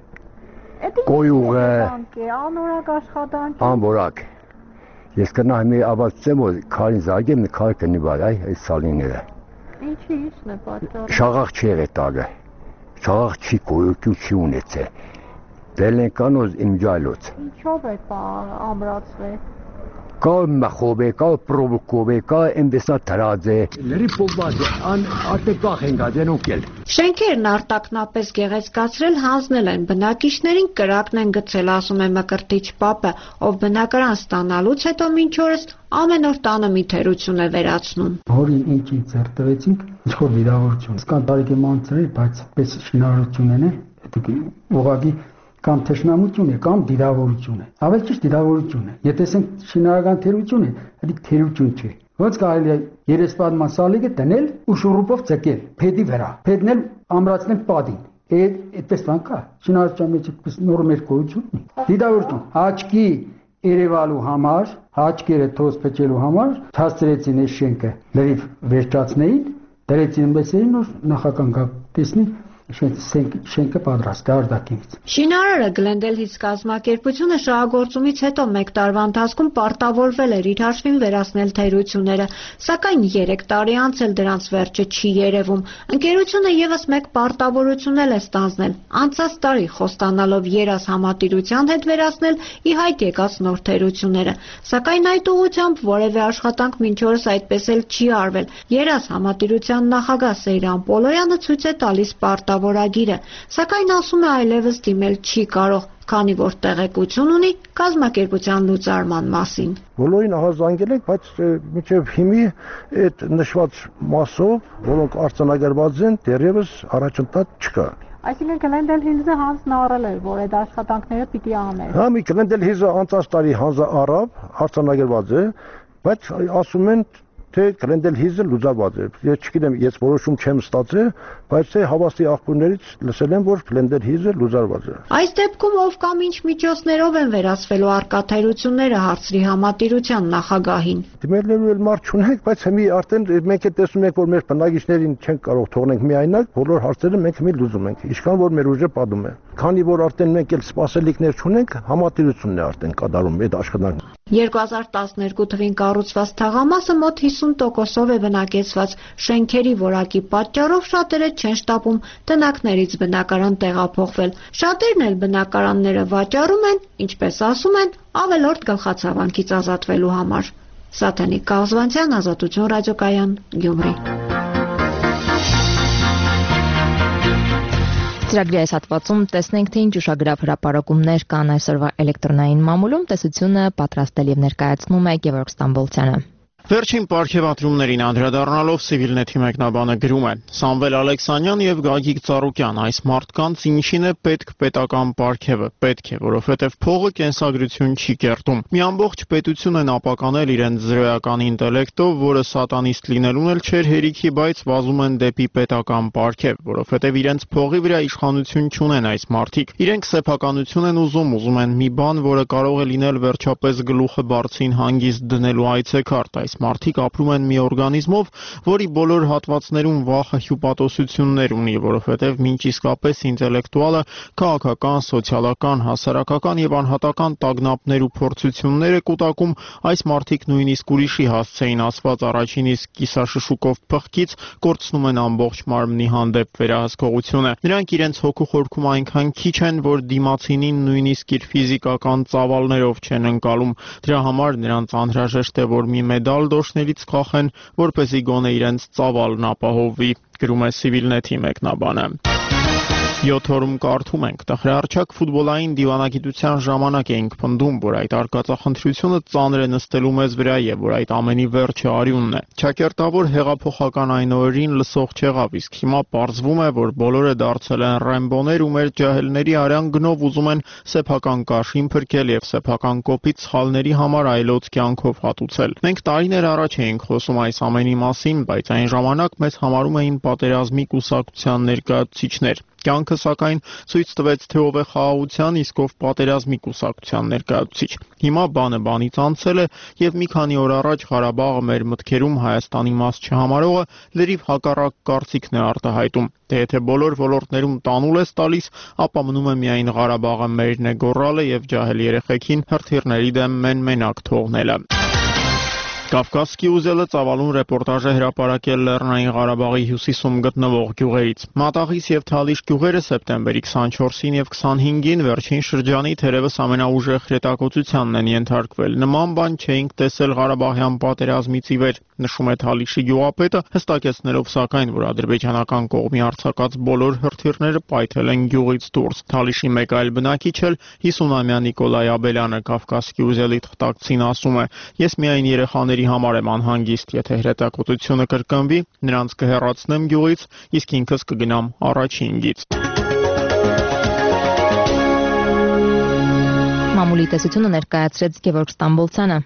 Կոյուղը անորակ աշխատանք։ Անորակ։ Ես կնամ մի ավարտեմ որ քարին զարգեմ մի քար կնի վար այ այս սալիները։ Ինչի իսն է պատճառը։ Շաղախ չի եղել տագը։ Շաղախ չի գոյություն չի ունեցել։ Դել են կանոz իմջայլոց։ Ինչով է ամրացվել։ Կա մախով է, կա պրովոկով է, կա էմվեսա տրած է։ Ների փոքված է, ան ատեկախ են գազեն ուկել։ Շենքերն արտակնապես գեղեցկացրել հանձնել են բնակիչներին կրակն են գցել, ասում է Մկրտիչ Պապը, ով բնակարան ստանալուց հետո մինչ օրս ամեն օր տանը մի թերություն է վերացնում։ Հորին ինչի ձեռք տվեցինք, ինչ-որ վիրավորություն։ Սկան տարիք եմ անցրել, բայց պես շինարարություն են, ուղղակի կամ թշնամություն է, կամ դիրավորություն է։ Ավելի ճիշտ դիրավորություն է։ Եթե ասենք շինարարական թերություն է, դա թերություն չէ։ Ոնց կարելի է երեսպատման սալիկը դնել ու շուրուպով ցկել, փեդի վրա։ Փեդն էլ ամրացնել պատին։ Այդ այդպես բան կա։ Շինարարության մեջ այդպես նորմալ գոյություն ունի։ Դիրավորություն, աչքի երևալու համար, աչքերը թոս փչելու համար հասցրեցին այս շենքը լրիվ վերջացնեին, դրեցին մեծերին ու նախական տեսնի շենքը պատրաստ է արտաքինից։ Շինարարը Գլենդելհիթ կազմակերպությունը շահագործումից հետո մեկ տարվա ընթացքում պարտավորվել էր իր հաշվին վերացնել թերությունները, սակայն երեք տարի անց էլ դրանց վերջը չի երևում։ Ընկերությունը եւս մեկ պարտավորություն էլ է ստանձնել՝ անցած տարի խոստանալով երաս համատիրության հետ վերացնել ի հայտ եկած նոր թերությունները, սակայն այդ ուղղությամբ որևէ աշխատանք մինչ օրս այդպես էլ չի արվել։ Երաս համատիրության նախագահ Սեյրան Պոլոյանը ցույց է տալիս պարտավորագիրը, սակայն ասում է այլևս դիմել չի կարող, քանի որ տեղեկություն ունի կազմակերպության լուծարման մասին։ Բոլորին ահազանգել ենք, բայց մինչև հիմի այդ նշված մասով, որոնք արձանագրված են, դեռևս առաջընթաց չկա։ Այսինքն Գլենդելհիթը հանձնարարել էր, որ այդ աշխատանքները պիտի աներ։ Հա, մի Գլենդելհիթը անցած տարի հանձնարարավ, արձանագրված է, բայց ասում են թե Գլենդելհիթը լուծարված է։ Ես չգիտեմ, ես որոշում չեմ ստացել, բայց թե հավաստի աղբյուրներից լսել եմ, որ Գլենդելհիթը լուծարված է։ Այս դեպքում ով կամ ինչ միջոցներով են վերացվելու արկա թերությունները հարցրի համատիրության նախագահին։ Դիմելու էլ մարդ չունենք, բայց հիմի արդեն մենք է տեսնում ենք, որ մեր բնակիչներին չենք կարող թողնենք միայնակ, բոլոր հարցերը մենք հիմի լուծում ենք, ինչքան որ մեր ուժը պատում է։ Քանի որ արդեն մենք էլ սպասելիքներ չունենք, համատիրությունն է արդեն կատարում այդ աշխատանքը։ երկու հազար տասներկու թվին կառուցված թաղամասը մոտ հիսուն տոկոսով է բնակեցված։ Շենքերի որակի պատճառով շատերը չեն շտապում տնակներից բնակարան տեղափոխվել։ Շատերն էլ բնակարանները վաճառում են, ինչպես ասում են, ավելորդ գլխացավանքից ազատվելու համար։ Սաթենիկ Կազվանցյան, Ազատություն ռադիոկայան, Գյումրի։ Ծրագրի այս հատվածում տեսնենք, թե ինչ ուշագրավ հրապարակումներ կան այսօրվա էլեկտրոնային մամուլում, տեսությունը պատրաստել եւ ներկայացնում է Գևորգ Ստամբոլցյանը։ Վերջին պարգևատրումներին անդրադառնալով Civilnet-ի մեկնաբանը գրում է. Սամվել Ալեքսանյան եւ Գագիկ Ծառուկյան, այս մարդկանց ինչին է պետք պետական պարգևը, պետք է, որովհետեւ փողը կենսագրություն չի կերտում։ Մի ամբողջ պետություն են ապականել իրենց զրոյական ինտելեկտով, որը սատանիստ լինելուն էլ չէր հերիքի, բայց վազում են դեպի պետական պարգև, որովհետեւ իրենց փողի վրա իշխանություն չունեն այս մարդիկ։ Իրենք սեփականություն են ուզում, ուզում են մի բան, որը կարող է լինել վերջապես գլուխը բարձին հանգիստ դնելու այցեքարտ։ Այս մարդիկ ապրում են մի օրգանիզմով, որի բոլոր հատվածներում վախը հյուպատոսություններ ունի, որովհետև մինչ իսկապես ինտելեկտուալը քաղաքական, սոցիալական, հասարակական եւ անհատական տագնապներ ու փորձություններ է կուտակում, այս մարդիկ նույնիսկ ուրիշի հասցեին ասված առաջին իսկ կիսաշշուկով փղկից կորցնում են ամբողջ մարմնի հանդեպ վերահսկողությունը։ Նրանք իրենց հոգու խորքում այնքան քիչ են, որ դիմացինին նույնիսկ իր ֆիզիկական ծավալներով չեն ընկալում։ Դրա համար նրանց անհրաժեշտ է, որ մի մեդալ դոշներից կախեն, որպեսզի գոնե իրենց ծավալն ապահովվի, գրում է Civilnet-ի մեկնաբանը։ յոթ օրում կարդում ենք, տխրահարչակ ֆուտբոլային դիվանագիտության ժամանակ էինք պնդում, որ այդ արկածախնդրությունը ծանր է նստելու մեզ վրա եւ որ այդ ամենի վերջը արյունն է։ Չակերտավոր հեղափոխական այն օրերին լսող չեղավ, իսկ հիմա պարզվում է, որ բոլորը դարձել են ռեմբոներ ու մեր ջահելների արյան գնով ուզում են սեփական կաշին փրկել եւ սեփական կոպիտ սխալների համար այլոց կյանքով հատուցել։ Մենք տարիներ առաջ էինք խոսում այս ամենի մասին, բայց այն ժամանակ մեզ համարում էին պատերազմի կուսակցության ներկայացուցիչներ։ Կյանքը սակայն ցույց տվեց, թե ով է խաղաղության, իսկ ով պատերազմի կուսակցության ներկայացուցիչ։ Հիմա բանը բանից անցել է եւ մի քանի օր առաջ Ղարաբաղը մեր մտքերում Հայաստանի մաս չհամարողը լրիվ հակառակ կարծիքն է արտահայտում։ Թե եթե բոլոր ոլորտներում տանուլ ես տալիս, ապա մնում է միայն Ղարաբաղը մերն է գոռալը եւ ջահել երեխեքին հրթիռների դեմ մեն-մենակ թողնելը։ Կավկասկի ուզելը ծավալուն ռեպորտաժ է հրապարակել Լեռնային Ղարաբաղի հյուսիսում գտնվող գյուղերից։ Մատաղիս եւ Թալիշ գյուղերը սեպտեմբերի քսանչորսին եւ քսանհինգին վերջին շրջանի թերևս ամենաուժեղ հրետակոծությանն են ենթարկվել։ Նման բան չէինք տեսել Ղարաբաղյան պատերազմից ի վեր, նշում է Թալիշի գյուղապետը, հստակեցնելով սակայն, որ ադրբեջանական կողմի արձակած բոլոր հրթիռները պայթել են գյուղից դուրս։ Թալիշի մեկ այլ բնակիչ էլ հիսունամյա Նիկոլայ Աբելյանը Կավկասկի ուզելի թղթակցին ասում է. «Ես միայն երեխաների համար եմ անհանգիստ, եթե հրետակոծությունը կրկնվի, նրանց կհեռացնեմ գյուղից, իսկ ինքս կգնամ առաջին գիծ»։ Մամուլի տեսությունը ներկայացրեց Գևորգ Ստամբոլցյանը։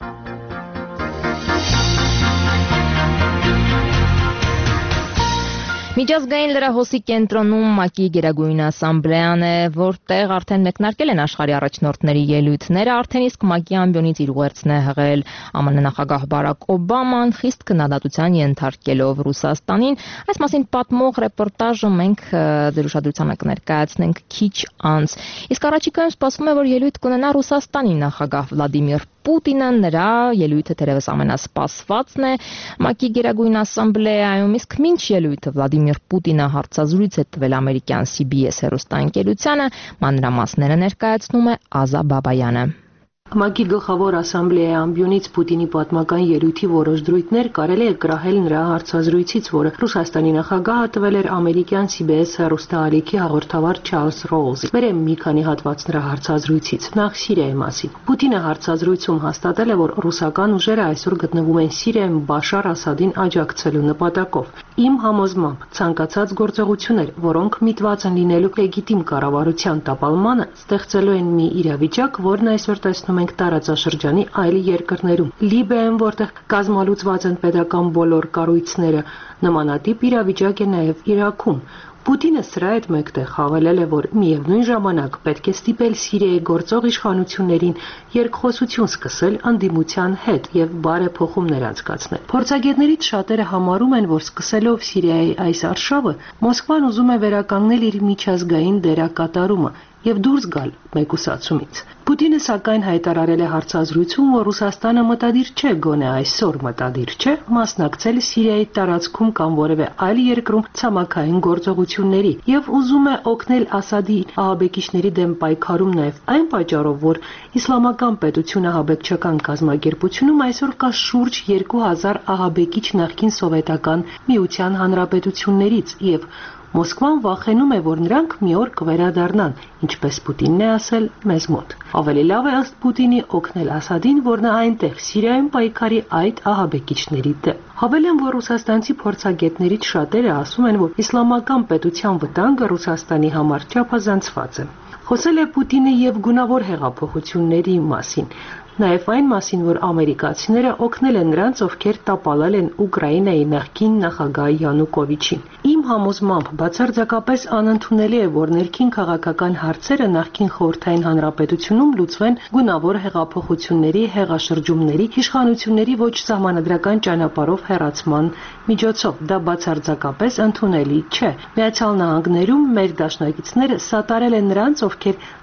Միջազգային լրահոսի կենտրոնում ՄԱԿ-ի Գերագույն ասամբլեան է, որտեղ արդեն մեկնարկել են աշխարհի առաջնորդների ելույթները, արդեն իսկ ՄԱԿ-ի ամբիոնից իր ուղերձն է հղել ԱՄՆ նախագահ Բարակ Օբաման, խիստ քննադատության ենթարկելով Ռուսաստանին։ Այս մասին պատմող ռեպորտաժը մենք ձեր ուշադրությանը կներկայացնենք քիչ անց։ Իսկ առաջիկայում սպասվում է, որ ելույթ կունենա Ռուսաստանի նախագահ Վլադիմիր Պուտինը, նրա ելույթը թերևս ամենասպասվածն է ՄԱԿ-ի Գերագույն ասամբլեայում, իսկ մինչ ելույթը Վլադիմիր Պուտինը հարցազրույց է տվել ամերիկյան C B S հեռուստաընկերությանը, մանրամասները ներկայացնում է Ազա Բաբայանը։ ՄԱԿ-ի գլխավոր ասամբլեայի ամբիոնից Պուտինի պատմական ելույթի որոշ դրույթներ կարելի է կրահել նրա հարցազրույցից, որը Ռուսաստանի նախագահը տվել էր ամերիկյան C B S հեռուստաալիքի հաղորդավար Չարլզ Ռոուզին։ Բերեմ մի քանի հատված նրա հարցազրույցից։ Նախ Սիրիայի մասին։ Պուտինը հարցազրույցում հաստատել է, որ ռուսական ուժերը այսօր գտնվում են Սիրիայում Բաշար Ասադին աջակցելու նպատակով։ Իմ համոզմամբ ցանկացած գործողություններ, որոնք միտված են լինելու լեգիտիմ կառավարության տապալմանը, ստեղծելու են մի իրավիճակ, որն այսօր տեսնում ենք տարածաշրջանի այլ երկրներում։ Լիբիայում, որտեղ կազմալուծված են պետական բոլոր կառույցները, նմանատիպ իրավիճակ է նաև Իրաքում։ Պուտինը սրա հետ մեկտեղ հավելել է, որ միևնույն ժամանակ պետք է ստիպել Սիրիայի գործող իշխանություններին երկխոսություն սկսել անդիմության հետ եւ բարեփոխումներ անցկացնել։ Փորձագետներից շատերը համարում են, որ սկսելով Սիրիայի այս արշավը, Մոսկվան ուզում է վերականգնել իր միջազգային դերակատարումը եւ դուրս գալ մեկուսացումից։ Պուտինը սակայն հայտարարել է հարցազրույցում, որ Ռուսաստանը մտադիր չէ, գոնե այսօր մտադիր չէ, մասնակցել Սիրիայի տարածքում կամ որևէ այլ երկրում ցամաքային գործողությունների եւ ուզում է օգնել Ասադի ահաբեկիչների դեմ պայքարում նաեւ այն պատճառով, որ Իսլամական պետություն ահաբեկչական կազմակերպությունում այսօր կա շուրջ երկու հազար ահաբեկիչ նախկին սովետական միության հանրապետություններից եւ Մոսկվան վախենում է, որ նրանք մի օր կվերադառնան, ինչպես Պուտինն է ասել մեզ մոտ։ Ավելի լավ է ըստ Պուտինի օգնել Ասադին, որ նա այնտեղ Սիրիայում պայքարի այդ ահաբեկիչների դեմ։ Հավելեմ, որ ռուսաստանցի փորձագետներից շատերը ասում են, որ իսլամական պետության վտանգը Ռուսաստանի համար չափազանցված է։ Խոսել է Պուտինը եւ գունավոր հեղափոխությունների մասին։ Նաև այն մասին, որ ամերիկացիները օգնել են նրանց, ովքեր տապալել են Ուկրաինայի նախկին նախագահ Յանուկովիչին։ Իմ համոզմամբ բացարձակապես անընդունելի է, որ ներքին քաղաքական հարցերը նախկին խորհրդային հանրապետությունում լուծվեն գունավոր հեղափոխությունների, հեղաշրջումների, իշխանությունների ոչ սահմանադրական ճանապարհով հեռացման միջոցով։ Դա բացարձակապես ընդունելի չէ։ Միացյալ Նահանգներում մեր դաշնակիցները սատարել են նրանց, ովքեր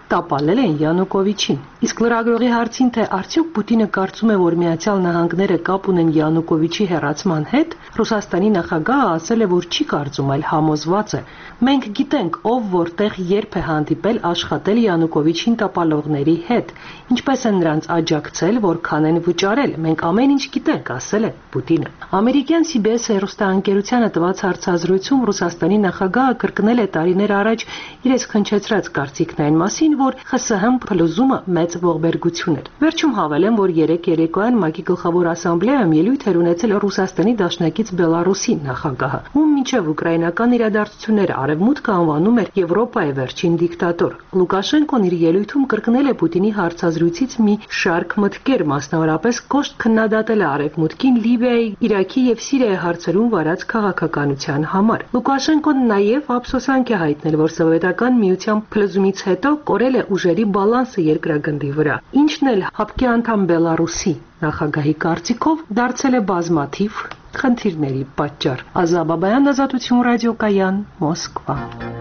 տապալել են Յանուկովիչին։ Իսկ լրագրողի հարցին, թե արդյոք Պուտինը կարծում է, որ Միացյալ Նահանգները կապ ունեն Յանուկովիչի հեռացման հետ, Ռուսաստանի նախագահը ասել է, որ չի կարծում, այլ համոզված է. «Մենք գիտենք, ով որտեղ երբ է հանդիպել աշխատել Յանուկովիչին տապալողների հետ, ինչպես են նրանց աջակցել, որքան են վճարել, մենք ամեն ինչ գիտենք», ասել է Պուտինը։ Ամերիկյան սի բի էս հեռուստաընկերությանը տված հարցազրույցում Ռուսաստանի նախագահը կրկնել է տարիներ առաջ իր այս քննչեցրած կարծիքն այն մասին, որ Խ С Հ փլուզումը մեծ ողբերգություն էր։ Վերջում հավելեմ, որ երեք երեկոյան ՄԱԿ-ի գլխավոր ասամբլեայում ելույթ էր ունեցել Ռուսաստանի դաշնակից Բելարուսի նախագահը, ում մինչև ուկրաինական իրադարձությունները Արևմուտքը անվանում էր Եվրոպայի վերջին դիկտատոր։ Լուկաշենկոն իր ելույթում կրկնել է Պուտինի հարցազրույցից մի շարք մտքեր, մասնավորապես կոշտ քննադատել է Արևմուտքին Լիբիայի, Իրաքի եւ Սիրիայի հարցերում վարած քաղաքականության համար։ Լուկաշենկոն նաև ափսոսանք է հայտնել, որ Սովետական միության փլուզումից հետո կորել է ուժերի բալանսը երկրագնդի վրա, ինչն էլ ՀԱՊԿ-ի անդամ Բելարուսի նախագահի կարծիքով դարձել է բազմաթիվ խնդիրների պատճառ։ Ազա Բաբայան, Ազատություն ռադիոկայան, Մոսկվա։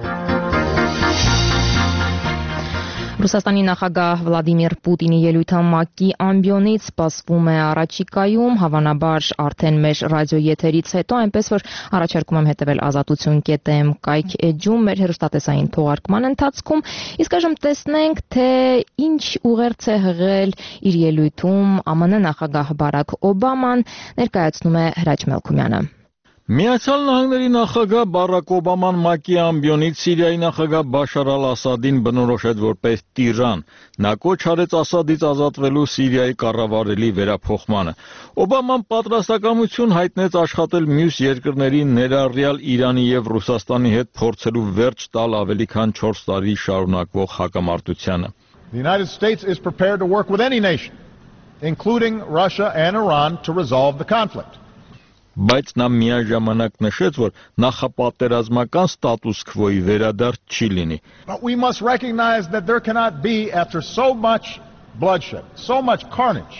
Ռուսաստանի նախագահ Վլադիմիր Պուտինի ելույթը ՄԱԿ-ի ամբիոնից սպասվում է առաջիկայում, հավանաբար արդեն մեր ռադիոեթերից հետո, այնպես որ առաջարկում եմ հետևել ազատություն կետ էմ կայք էջում մեր հեռուստատեսային թողարկման ընթացքում, իսկ այժմ տեսնենք, թե ինչ ուղերձ է հղել իր ելույթում Ა Մ Ն նախագահ Բարաք Օբաման, ներկայացնում է Հրաչ Մելքումյանը։ Միացյալ Նահանգների նախագահ Բարաք Օբաման ՄԱԿ-ի ամբիոնից Սիրիայի նախագահ Բաշար ալ-Ասադին բնորոշեց որպես տիրան։ Նա կոչ արեց Ասադից ազատվելու Սիրիայի կառավարելի վերափոխմանը։ Օբաման պատրաստակամություն հայտնեց աշխատել մյուս երկրների, ներառյալ Իրանի եւ Ռուսաստանի հետ փորձելու վերջ տալ ավելի քան չորս տարի շարունակվող հակամարտությանը։ The United States is prepared to work with any nation, including Russia and Iran, to resolve the conflict. Բայց նա միաժամանակ նշեց, որ նախապատերազմական ստատուս քվոյի վերադարձ չի լինի։ But we must recognize that there cannot be, after so much bloodshed, so much carnage,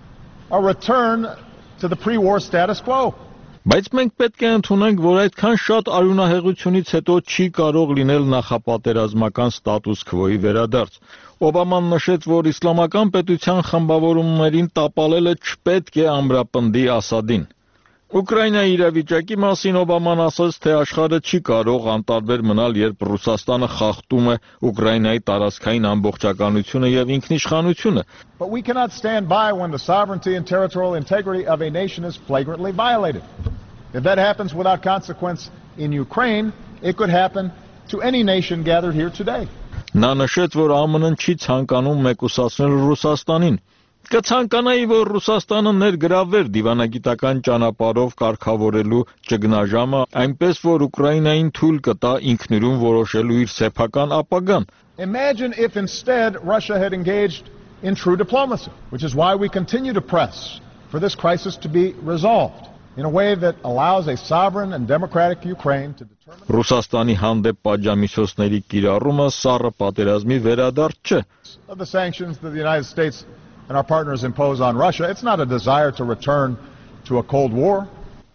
a return to the pre-war status quo. Բայց մենք պետք է ընդունենք, որ այդքան շատ արյունահեղությունից հետո չի կարող լինել նախապատերազմական ստատուս քվոյի վերադարձ։ Օբաման նշեց, որ իսլամական պետության խմբավորումներին տապալելը չպետք է ամրապնդի Ասադին։ Ուկրաինայի իրավիճակի մասին Օբաման ասաց, թե աշխարհը չի կարող անտարբեր մնալ, երբ Ռուսաստանը խախտում է Ուկրաինայի տարածքային ամբողջականությունը եւ ինքնիշխանությունը։ But we cannot stand by when the sovereignty and territorial integrity of a nation is flagrantly violated. If that happens without consequence in Ukraine, it could happen to any nation gathered here today. Նա նշեց, որ ಆ Մ Ն-ն չի ցանկանում մեկուսացնել Ռուսաստանին։ Կցանկանայի, որ Ռուսաստանը ներգրավվեր դիվանագիտական ճանապարհով կարգավորելու ճգնաժամը, այնպես որ Ուկրաինային թույլ կտա ինքնուրույն որոշելու իր սեփական ապագան։ Imagine if instead Russia had engaged in true diplomacy, which is why we continue to press for this crisis to be resolved in a way that allows a sovereign and democratic Ukraine to determine Ռուսաստանի հանդեպ պատժամիջոցների կիրառումը սառը պատերազմի վերադարձ չէ։ Of the sanctions that the United States and our partners impose on Russia, it's not a desire to return to a Cold War.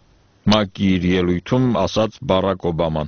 ՄԱԿ-ի իր ելույթում ասաց Բարաք Օբաման։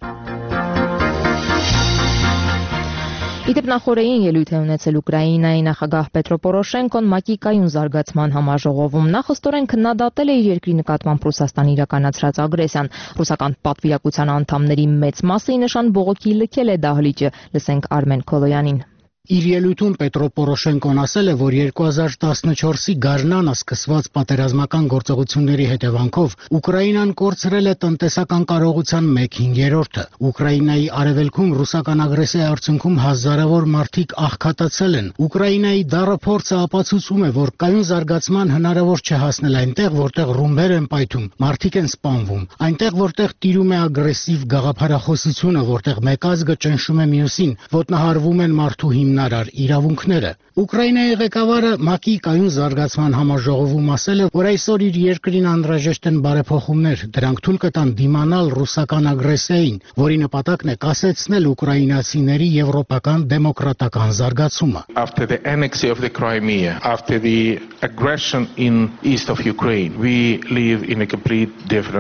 Իդեպ նախորդային ելույթ է ունեցել Ուկրաինայի նախագահ Պետրո Պորոշենկոն ՄԱԿ-ի կայուն զարգացման համաժողովում։ Նա խստորեն քննադատել է իր երկրի նկատմամբ Ռուսաստանի իրականացրած ագրեսիան։ Ռուսական պատվիրակության անդամների մեծ մասը ի նշան բողոքի լքել է դահլիճը։ Լսենք Արմեն Քոլոյանին։ Իր ելույթում Պետրո Պորոշենկոն ասել է, որ երկու հազար տասնչորսի գարնանը սկսված պատերազմական գործողությունների հետևանքով Ուկրաինան կորցրել է տնտեսական կարողության մեկ հինգերորդը։ Ուկրաինայի արևելքում ռուսական ագրեսիայի արդյունքում հազարավոր մարդիկ աղքատացել են։ Ուկրաինայի դառը փորձը ապացուցում է, որ կայուն զարգացման հնարավոր չէ հասնել այնտեղ, որտեղ ռումբեր են պայթում, մարդիկ են սպանվում, այնտեղ, որտեղ տիրում է ագրեսիվ գաղափարախոսությունը, որտեղ մեկ ազգը ճնշում է մյուսին, ոտնահարվում են մարդու հիմնարար իրավունքները։ Ուկրաինայի ղեկավարը ՄԱԿ-ի կայուն զարգացման համաժողովում ասել է, որ այսօր իր երկրին անհրաժեշտ են բարեփոխումներ, դրանք թույլ կտան դիմանալ ռուսական ագրեսիային, որի նպատակն է կասեցնել ուկրաինացիների եվրոպական դեմոկրատական զարգացումը։ After the annexation of the Crimea, after the aggression in east of Ukraine, we live in a complete different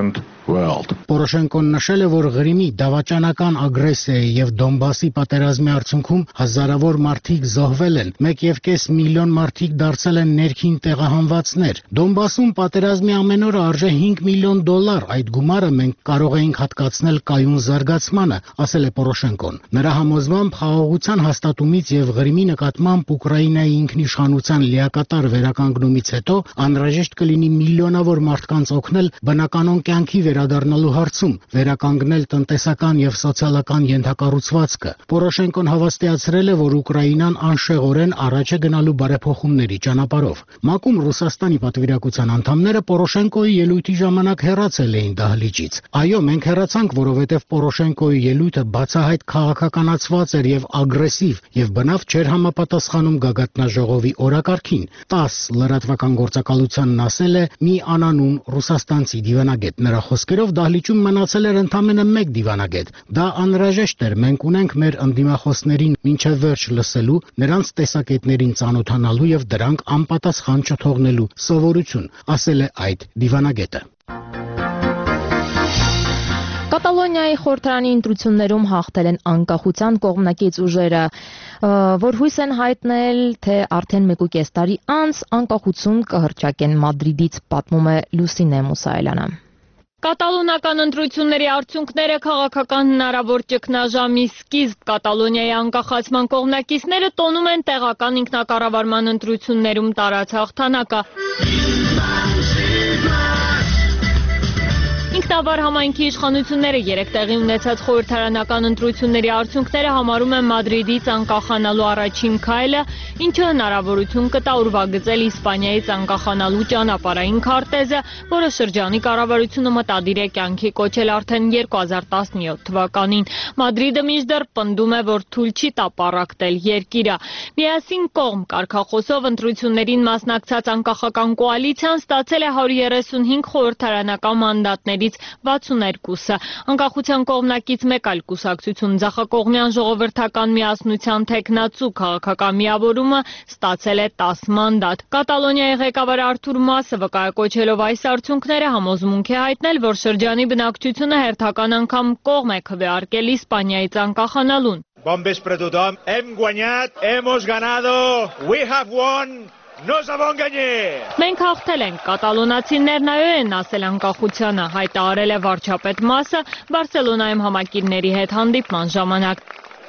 world. Պորոշենկոն նշել է, որ Ղրիմի դավաճանական ագրեսիայի եւ Դոնբասի պատերազմի արդյունքում հազարավոր մարդիկ զոհվել են, մեկ եւ կես միլիոն մարդիկ դարձել են ներքին տեղահանվածներ։ Դոնբասում պատերազմի ամեն օրը արժե հինգ միլիոն դոլար, այդ գումարը մենք կարող էինք հատկացնել կայուն զարգացմանը, ասել է Պորոշենկոն։ Նրա համոզմամբ խաղաղության հաստատումից եւ Ղրիմի նկատմամբ Ուկրաինայի ինքնիշխանության լիակատար վերականգնումից հետո անհրաժեշտ կլինի միլիոնավոր մարդկանց օգնել բնականոն կյանքի վերադառնալու հարցում, վերականգնել տնտեսական եւ սոցիալական ենթակառուցվածքը։ Պորոշենկոն հավաստիացրել է, որ Ուկրաինան անշեղորեն առաջ է գնալու բարեփոխումների ճանապարհով։ ՄԱԿ-ում Ռուսաստանի պատվիրակության անդամները Պորոշենկոյի ելույթի ժամանակ հեռացել էին դահլիճից։ Այո, մենք հեռացանք, որովհետեւ Պորոշենկոյի ելույթը բացահայտ քաղաքականացված էր եւ ագրեսիվ եւ բնավ չէր համապատասխանում գագաթնաժողովի օրակարգին։ տասը լրատվական գործակալությանն ասել է մի անանուն ռուսաստանցի դիվանագետ։ Նրա խոսքերով դահլիճում մնացել էր ընդամենը մեկ դիվանագետ։ Դա անհրաժեշտ էր, մենք ունենք մեր ընդդիմախոսներին մինչև վերջ լսելու, նրանց տեսակետներին ծանոթանալու եւ դրանք անպատասխան չթողնելու սովորություն, ասել է այդ դիվանագետը։ Կատալոնիայի խորհրդարանի ընտրություններում հաղթել են անկախության կողմնակից ուժերը, որ հույս են հայտնել, թե արդեն մեկուկես տարի անց անկախություն կհռչակեն Մադրիդից, պատմում է Լուսինե Մուսայելյանը։ Կատալոնական ընտրությունների արդյունքները քաղաքական հնարավոր ճգնաժամի սկիզբ Կատալոնիայի անկախացման կողմնակիցները տոնում են տեղական ինքնակառավարման ընտրություններում տարած հաղթանակը։ Ինքնավար համայնքի իշխանությունները երեք տեղի ունեցած խորհրդարանական ընտրությունների արդյունքները համարում են Մադրիդից անկախանալու առաջին քայլը, ինչը հնարավորություն կտա ուրվագծել Իսպանիայից անկախանալու ճանապարհային քարտեզը, որը շրջանի կառավարությունը մտադիր է կյանքի կոչել արդեն երկու հազար տասնյոթ թվականին։ Մադրիդը մինչդեռ պնդում է, որ թույլ չի տա պառակտել երկիրը։ Միասին կողմ կարգախոսով ընտրություններին մասնակցած անկախական կոալիցիան ստացել է հարյուր երեսունհինգ խորհրդարանական մանդատների վաթսունհինգը։ Անկախության կողմնակից մեկ այլ կուսակցություն ձախակողմյան ժողովրդական միասնության թեկնածու քաղաքական միավորումը ստացել է տասը մանդատ։ Կատալոնիայի ղեկավար Արթուր Մասը վկայակոչելով այս արդյունքները համոզմունք է հայտնել, որ շրջանի բնակչությունը հերթական անգամ կողմ է քվեարկել Իսպանիայից անկախանալուն։ Bon vespre tothom, hem guanyat, hemos ganado, we have won. Մենք հաղթել ենք, կատալոնացիներն այո են ասել անկախությանը, հայտարարել է վարչապետ Մասը Բարսելոնայում համակիրների հետ հանդիպման ժամանակ։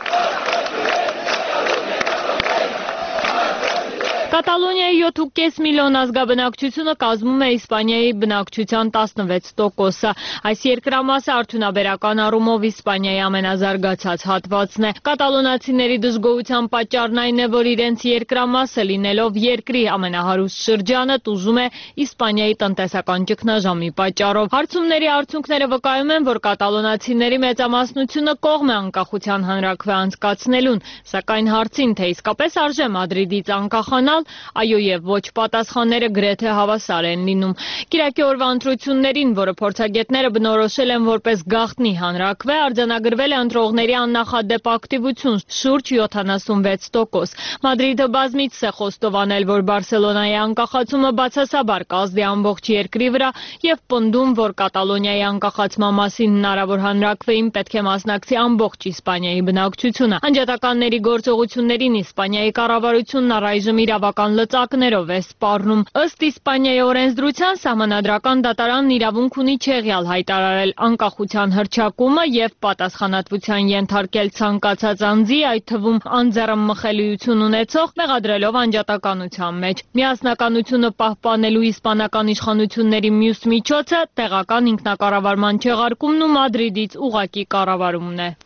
Կատալոնիայի յոթ ու կես միլիոն ազգաբնակչությունը կազմում է Իսպանիայի բնակչության տասնվեց տոկոսը։ Այս երկրամասը արդյունաբերական առումով Իսպանիայի ամենազարգացած հատվածն է։ Կատալոնացիների դժգոհության պատճառն այն է, որ իրենց երկրամասը լինելով երկրի ամենահարուստ շրջանը տուժում է Իսպանիայի տնտեսական ճգնաժամի պատճառով։ Հարցումների արդյունքները վկայում են, որ կատալոնացիների մեծամասնությունը կողմ է անկախության հանրաքվե անցկացնելուն, սակայն հարցին, թե իսկապես արժե Մադրիդից անկախանալ, այո եւ ոչ պատասխանները գրեթե հավասար են լինում։ Կիրակի օրվա ընտրություններին, որը փորձագետները բնորոշել են որպես գաղտնի հանրաքվե, արձանագրվել է ընտրողների աննախադեպ ակտիվություն՝ շուրջ յոթանասունվեց տոկոս։ Մադրիդը բազմիցս է խոստովանել, որ Բարսելոնայի անկախացումը բացասաբար կազդի ամբողջ երկրի վրա եւ պնդում, որ Կատալոնիայի անկախացման մասին հնարավոր հանրաքվեին պետք է մասնակցի ամբողջ Իսպանիայի բնակչությունը։ Անջատականների գործողություններին Իսպանիայի կառավարությունն առայժմ իրավական լծակներով է սպառնում։ Ըստ Իսպանիայի օրենսդրության սահմանադրական դատարանն իրավունք ունի չեղյալ հայտարարել անկախության հռչակումը եւ պատասխանատվության ենթարկել ցանկացած անձի, այդ թվում անձեռամխելիություն ունեցող, մեղադրելով անջատականության մեջ։ Միասնականությունը պահպանելու իսպանական իշխանությունների մյուս միջոցը տեղական ինքնակառավարման չեղարկումն ու Մադրիդից ուղղակի կառավարումն է։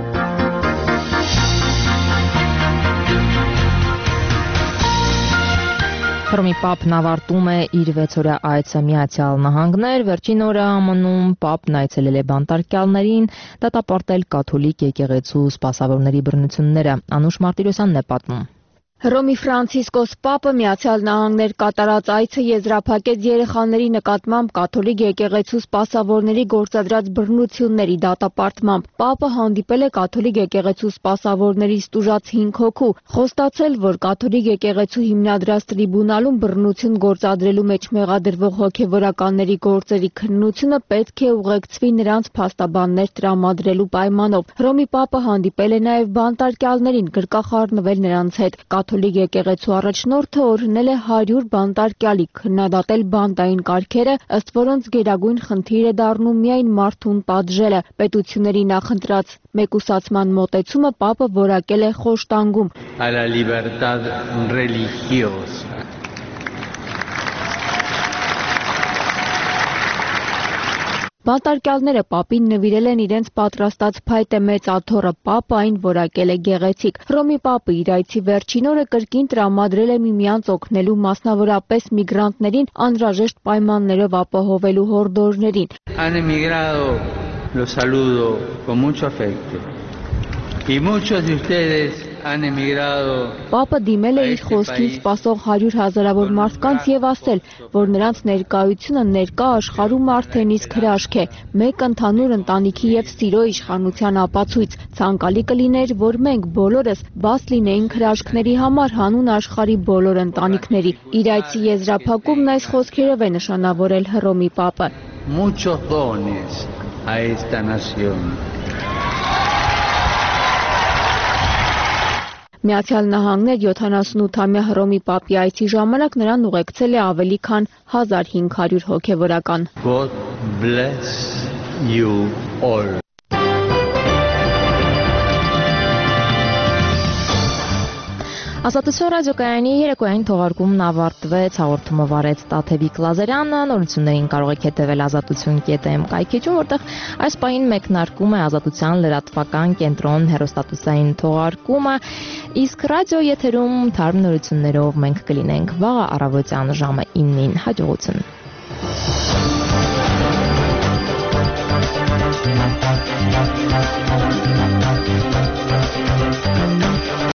Հռոմի Պապն ավարտում է իր վեցօրյա այցը Միացյալ Նահանգներ, վերջին օրը ԱՄՆ-ում Պապն այցելել է բանտարկյալներին, դատապարտել կաթոլիկ եկեղեցու սպասավորների բռնությունները։ Անուշ Մարտիրոսյանն է պատմում։ Հռոմի Ֆրանցիսկոս Պապը Միացյալ Նահանգներ կատարած այցը եզրափակեց երեխաների նկատմամբ կաթոլիկ եկեղեցու սպասավորների գործադրած բռնությունների դատապարտմամբ։ Պապը հանդիպել է կաթոլիկ եկեղեցու սպասավորներից տուժած հինգ հոգու, խոստացել, որ կաթոլիկ եկեղեցու հիմնադրած տրիբունալում բռնություն գործադրելու մեջ մեղադրվող հոգևորականների գործերի քննությունը պետք է ուղեկցվի նրանց փաստաբաններ տրամադրելու պայմանով։ Հռոմի Պապը հանդիպել է նաև բանտարկյալներին, գրկախառնվել նրանց հետ։ Կաթոլիկ եկեղեցու առաջնորդը օրհնել է հարյուր բանտարկյալի, քննադատել բանտային կարգերը, ըստ որոնց գերագույն խնդիր է դառնում միայն մարդուն պատժելը։ Պետությունների նախընտրած մեկուսացման մոտեցումը Պապը որակել է խոշտանգում։ A la libertad religiosa. Բանտարկյալները Պապին նվիրել են իրենց պատրաստած փայտե մեծ աթոռը, Պապը այն որակել է գեղեցիկ։ Հռոմի Պապը իր այցի վերջին օրը կրկին տրամադրել է միմյանց օգնելու, մասնավորապես միգրանտներին անհրաժեշտ պայմաններով ապահովելու հորդորներին։ Han emigrado, los saludo con mucho afecto. Y muchos de ustedes han emigrado. Պապը դիմել է իր խոսքին սպասող հարյուր հազարավոր մարդկանց եւ ասել, որ նրանց ներկայությունը ներկա աշխարհում արդեն իսկ հրաշք է, մեկ ընդհանուր ընտանիքի եւ սիրո իշխանության ապացույց։ Ցանկալի կլիներ, որ մենք բոլորս բաց լինեինք հրաշքների համար հանուն աշխարհի բոլոր ընտանիքների։ Իր այցի եզրափակումն այս խոսքերով է նշանավորել Հռոմի Պապը։ Muchos dones a esta nación. Միացյալ Նահանգներ յոթանասունութամյա Հռոմի Պապի այցի ժամանակ նրան ուղեկցել է ավելի քան հազար հինգ հարյուր հոգևորական։ God bless you all. Ազատություն ռադիոկայանի երեկոյային թողարկումն ավարտվեց, հաղորդումը վարեց Տաթևիկ Լազարյանը, նորություններին կարող եք հետևել ազատություն կետ էմ կայքեջում, որտեղ այս պահին մեկնարկում է Ազատության լրատվական կենտրոն հեռուստատեսային թողարկումը, իսկ ռադիո եթերում թարմ նորություններով մենք կլինենք վաղը առավոտյան ժամը իննին, հաջողություն։ Thank you.